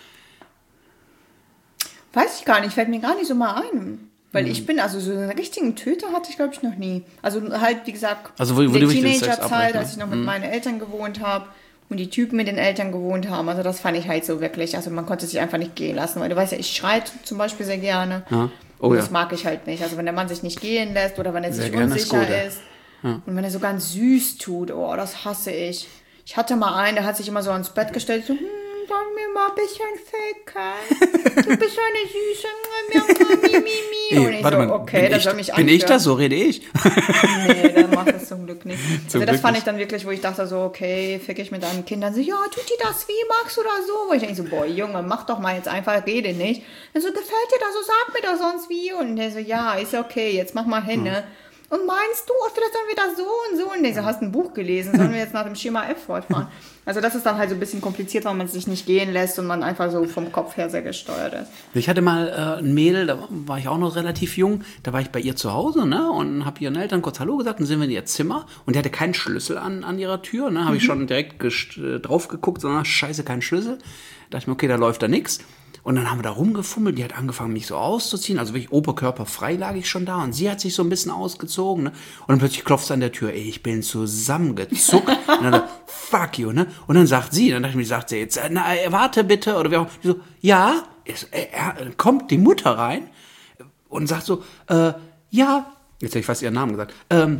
[SPEAKER 3] Weiß ich gar nicht, fällt mir gar nicht so mal ein. Weil ich bin, also so einen richtigen Töter hatte ich, glaube ich, noch nie. Also halt, wie gesagt,
[SPEAKER 2] also, wo, wo
[SPEAKER 3] in der
[SPEAKER 2] du Sex
[SPEAKER 3] Teenagerzeit,
[SPEAKER 2] abrechnen.
[SPEAKER 3] als ich noch mit mhm. meinen Eltern gewohnt habe und die Typen mit den Eltern gewohnt haben. Also das fand ich halt so wirklich, also man konnte sich einfach nicht gehen lassen. Weil du weißt ja, ich schreie zum Beispiel sehr gerne.
[SPEAKER 2] Ja. Oh,
[SPEAKER 3] und
[SPEAKER 2] ja.
[SPEAKER 3] das mag ich halt nicht. Also wenn der Mann sich nicht gehen lässt oder wenn er
[SPEAKER 2] Sehr
[SPEAKER 3] sich
[SPEAKER 2] gerne
[SPEAKER 3] unsicher
[SPEAKER 2] ist gut, ja.
[SPEAKER 3] ist. Ja. Und wenn er so ganz süß tut, oh, das hasse ich. Ich hatte mal einen, der hat sich immer so ans Bett gestellt, so, hm, soll mir mal ein bisschen ficken. Du bist so eine süße, mi, mi, mi. Und
[SPEAKER 2] Ey,
[SPEAKER 3] ich
[SPEAKER 2] warte
[SPEAKER 3] so,
[SPEAKER 2] mal,
[SPEAKER 3] okay,
[SPEAKER 2] bin
[SPEAKER 3] das
[SPEAKER 2] ich,
[SPEAKER 3] soll mich
[SPEAKER 2] bin ich
[SPEAKER 3] anhören.
[SPEAKER 2] das? So rede ich?
[SPEAKER 3] Nee, der macht das zum Glück nicht.
[SPEAKER 2] Zum
[SPEAKER 3] also das
[SPEAKER 2] Glück
[SPEAKER 3] fand
[SPEAKER 2] nicht.
[SPEAKER 3] ich dann wirklich, wo ich dachte so, okay, fick ich mit deinen Kindern. So, ja, tut dir das weh, magst du oder so? Wo ich denke so, boah, Junge, mach doch mal jetzt einfach, rede nicht. Dann so, gefällt dir das so, sag mir das sonst wie. Und der so, ja, ist okay, jetzt mach mal hin, ne? Und meinst du, vielleicht sollen wir das so und so? Und der so, hast ein Buch gelesen, sollen wir jetzt nach dem Schema F fortfahren? Also das ist dann halt so ein bisschen kompliziert, weil man sich nicht gehen lässt und man einfach so vom Kopf her sehr gesteuert ist.
[SPEAKER 2] Ich hatte mal äh, ein Mädel, da war ich auch noch relativ jung, da war ich bei ihr zu Hause, ne, und habe ihren Eltern kurz Hallo gesagt, dann sind wir in ihr Zimmer und die hatte keinen Schlüssel an, an ihrer Tür, ne, habe
[SPEAKER 3] Mhm.
[SPEAKER 2] ich schon direkt gest- äh, drauf geguckt, so, na, scheiße, kein Schlüssel. Da dachte ich mir, okay, da läuft da nichts. Und dann haben wir da rumgefummelt, die hat angefangen, mich so auszuziehen, also wirklich oberkörperfrei lag ich schon da und sie hat sich so ein bisschen ausgezogen, ne? Und dann plötzlich klopft es an der Tür, ey, ich bin zusammengezuckt. Und dann, fuck you, ne? Und dann sagt sie, dann dachte ich mir, sagt sie jetzt, na, warte bitte, oder wie auch, die so, ja, ist, äh, äh, kommt die Mutter rein und sagt so, äh, ja, jetzt hätte ich fast ihren Namen gesagt, ähm,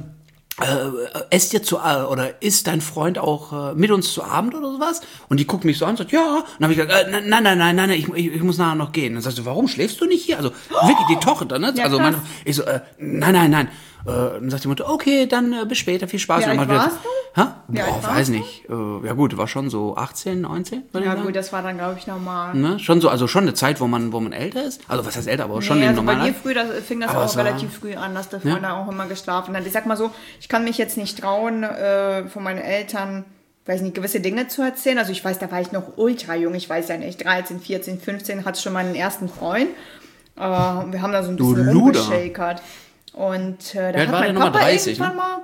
[SPEAKER 2] Äh, esst ihr zu, äh, oder isst dein Freund auch äh, mit uns zu Abend oder sowas? Und die guckt mich so an und sagt, ja. Und dann habe ich gesagt, äh, nein, nein, nein, nein, nein, ich, ich, ich muss nachher noch gehen. Dann sagt sie, warum schläfst du nicht hier? Also wirklich die Tochter, ne?
[SPEAKER 3] Ja,
[SPEAKER 2] also
[SPEAKER 3] krass.
[SPEAKER 2] meine, ich so, äh, nein, nein, nein. Äh, dann sagt die Mutter, okay, dann äh, bis später, viel Spaß.
[SPEAKER 3] Wie
[SPEAKER 2] Und
[SPEAKER 3] alt
[SPEAKER 2] dann hab ich
[SPEAKER 3] warst
[SPEAKER 2] gesagt,
[SPEAKER 3] du?
[SPEAKER 2] Hä?
[SPEAKER 3] Wie alt
[SPEAKER 2] Boah,
[SPEAKER 3] warst
[SPEAKER 2] weiß
[SPEAKER 3] du?
[SPEAKER 2] nicht. Äh, ja gut, war schon so achtzehn, neunzehn, würde ich
[SPEAKER 3] Ja
[SPEAKER 2] sagen.
[SPEAKER 3] gut, das war dann, glaube ich, normal.
[SPEAKER 2] Ne? Schon so, also schon eine Zeit, wo man, wo man älter ist. Also was heißt älter, aber schon
[SPEAKER 3] Nee,
[SPEAKER 2] in
[SPEAKER 3] also bei
[SPEAKER 2] normaler.
[SPEAKER 3] dir früh, da fing das
[SPEAKER 2] Aber
[SPEAKER 3] auch
[SPEAKER 2] es war-
[SPEAKER 3] relativ früh an, dass der Freund da auch immer geschlafen hat. Ich sag mal so, ich kann mich jetzt nicht trauen, äh, von meinen Eltern, weiß nicht, gewisse Dinge zu erzählen. Also ich weiß, da war ich noch ultra jung, ich weiß ja nicht, dreizehn, vierzehn, fünfzehn, hatte schon meinen ersten Freund. Äh, wir haben da so ein
[SPEAKER 2] Du
[SPEAKER 3] bisschen
[SPEAKER 2] Luder.
[SPEAKER 3] rumgeschakert. Und äh, da
[SPEAKER 2] Wie alt
[SPEAKER 3] hat
[SPEAKER 2] war der
[SPEAKER 3] mein
[SPEAKER 2] nochmal?
[SPEAKER 3] Papa
[SPEAKER 2] dreißig,
[SPEAKER 3] irgendwann
[SPEAKER 2] ne?
[SPEAKER 3] mal...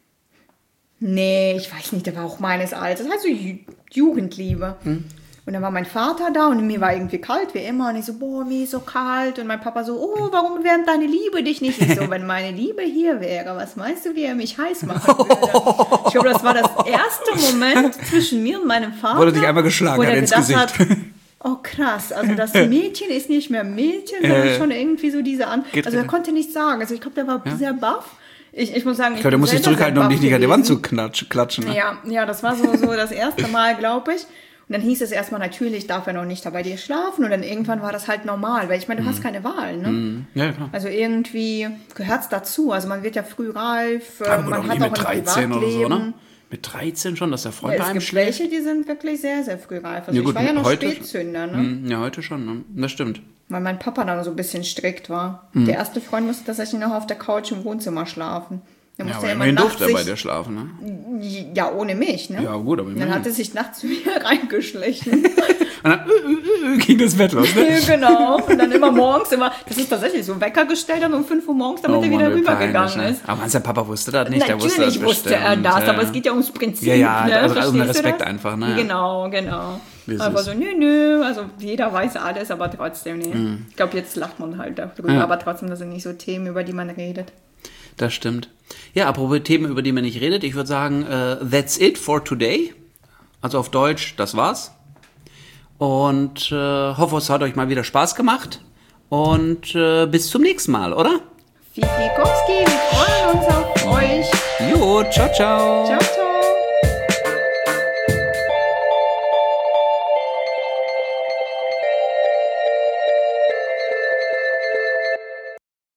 [SPEAKER 3] Nee, ich weiß nicht, der war auch meines Alters. Das heißt so Ju- Jugendliebe.
[SPEAKER 2] Hm.
[SPEAKER 3] Und dann war mein Vater da und mir war irgendwie kalt, wie immer. Und ich so, boah, mir ist so kalt. Und mein Papa so, oh, warum wärmt deine Liebe dich nicht? Ich so, wenn meine Liebe hier wäre, was meinst du, wie er mich heiß machen würde? Ich glaube, das war das erste Moment zwischen mir und meinem Vater.
[SPEAKER 2] Wo er dich einmal geschlagen
[SPEAKER 3] wo
[SPEAKER 2] hat
[SPEAKER 3] er
[SPEAKER 2] ins
[SPEAKER 3] gedacht
[SPEAKER 2] Gesicht.
[SPEAKER 3] Hat, oh krass, also das Mädchen ist nicht mehr Mädchen, sondern
[SPEAKER 2] Äh,
[SPEAKER 3] schon irgendwie so diese an.
[SPEAKER 2] geht-
[SPEAKER 3] Also er konnte nichts sagen. Also ich glaube, der war sehr baff. Ich, ich muss sagen, ich
[SPEAKER 2] Ich glaube, der
[SPEAKER 3] bin
[SPEAKER 2] muss sich
[SPEAKER 3] selber
[SPEAKER 2] zurückhalten,
[SPEAKER 3] sehr
[SPEAKER 2] um dich
[SPEAKER 3] baff
[SPEAKER 2] nicht an die Wand
[SPEAKER 3] gewesen.
[SPEAKER 2] zu knatsch, klatschen. Ne?
[SPEAKER 3] Ja, ja, das war so, so das erste Mal, glaube ich. Und dann hieß es erstmal, natürlich darf er noch nicht da bei dir schlafen. Und dann irgendwann war das halt normal, weil ich meine, du hast keine Wahl, ne?
[SPEAKER 2] Ja, klar.
[SPEAKER 3] Also irgendwie gehört es dazu. Also man wird ja früh reif, äh,
[SPEAKER 2] Aber gut,
[SPEAKER 3] man
[SPEAKER 2] auch
[SPEAKER 3] hat
[SPEAKER 2] nicht
[SPEAKER 3] auch
[SPEAKER 2] mit
[SPEAKER 3] ein
[SPEAKER 2] dreizehn oder so,
[SPEAKER 3] Privatleben.
[SPEAKER 2] ne? Mit dreizehn schon, dass der Freund
[SPEAKER 3] Ja,
[SPEAKER 2] bei
[SPEAKER 3] es
[SPEAKER 2] einem
[SPEAKER 3] gibt
[SPEAKER 2] schläft?
[SPEAKER 3] welche, die sind wirklich sehr, sehr früh reif. Also
[SPEAKER 2] Ja, gut,
[SPEAKER 3] ich war ja noch
[SPEAKER 2] heute-
[SPEAKER 3] Spätzünder, ne?
[SPEAKER 2] Hm, Ja, heute schon, ne? Das stimmt.
[SPEAKER 3] Weil mein Papa dann so ein bisschen strikt war.
[SPEAKER 2] Hm.
[SPEAKER 3] Der erste Freund musste tatsächlich noch auf der Couch im Wohnzimmer schlafen. Der
[SPEAKER 2] Ja,
[SPEAKER 3] musste
[SPEAKER 2] aber
[SPEAKER 3] immer
[SPEAKER 2] immerhin
[SPEAKER 3] nachts
[SPEAKER 2] durfte er bei
[SPEAKER 3] sich-
[SPEAKER 2] dir schlafen, ne?
[SPEAKER 3] Ja, ohne mich, ne?
[SPEAKER 2] Ja, gut, aber
[SPEAKER 3] Dann
[SPEAKER 2] immerhin.
[SPEAKER 3] hat er sich nachts zu mir reingeschlichen.
[SPEAKER 2] Und dann äh, äh, äh, ging das Bett los, ne?
[SPEAKER 3] Ja, genau. Und dann immer morgens immer, das ist tatsächlich so, Wecker gestellt dann um fünf Uhr morgens, damit
[SPEAKER 2] Oh
[SPEAKER 3] er
[SPEAKER 2] Mann,
[SPEAKER 3] wieder
[SPEAKER 2] wie
[SPEAKER 3] rübergegangen
[SPEAKER 2] peinlich, ne?
[SPEAKER 3] ist.
[SPEAKER 2] Aber der Papa wusste das nicht, der wusste das
[SPEAKER 3] Natürlich wusste er
[SPEAKER 2] bestimmt,
[SPEAKER 3] das,
[SPEAKER 2] ja.
[SPEAKER 3] aber es geht ja ums Prinzip.
[SPEAKER 2] Ja, ja,
[SPEAKER 3] ne?
[SPEAKER 2] also- also um
[SPEAKER 3] Verstehst du
[SPEAKER 2] Respekt
[SPEAKER 3] das?
[SPEAKER 2] einfach, ne?
[SPEAKER 3] Genau, genau.
[SPEAKER 2] Wie ist
[SPEAKER 3] Aber
[SPEAKER 2] es?
[SPEAKER 3] so, nö, nö, also jeder weiß alles, aber trotzdem, nee. Ich glaube, jetzt lacht man halt darüber,
[SPEAKER 2] Ja.
[SPEAKER 3] aber trotzdem, das sind nicht so Themen, über die man redet.
[SPEAKER 2] Das stimmt. Ja, apropos Themen, über die man nicht redet, ich würde sagen, äh, that's it for today. Also auf Deutsch, das war's. Und äh, hoffe, es hat euch mal wieder Spaß gemacht. Und äh, bis zum nächsten Mal, oder?
[SPEAKER 3] Fifi Kowski, wir freuen uns auf euch.
[SPEAKER 2] Jo, ciao, ciao.
[SPEAKER 3] Ciao, ciao.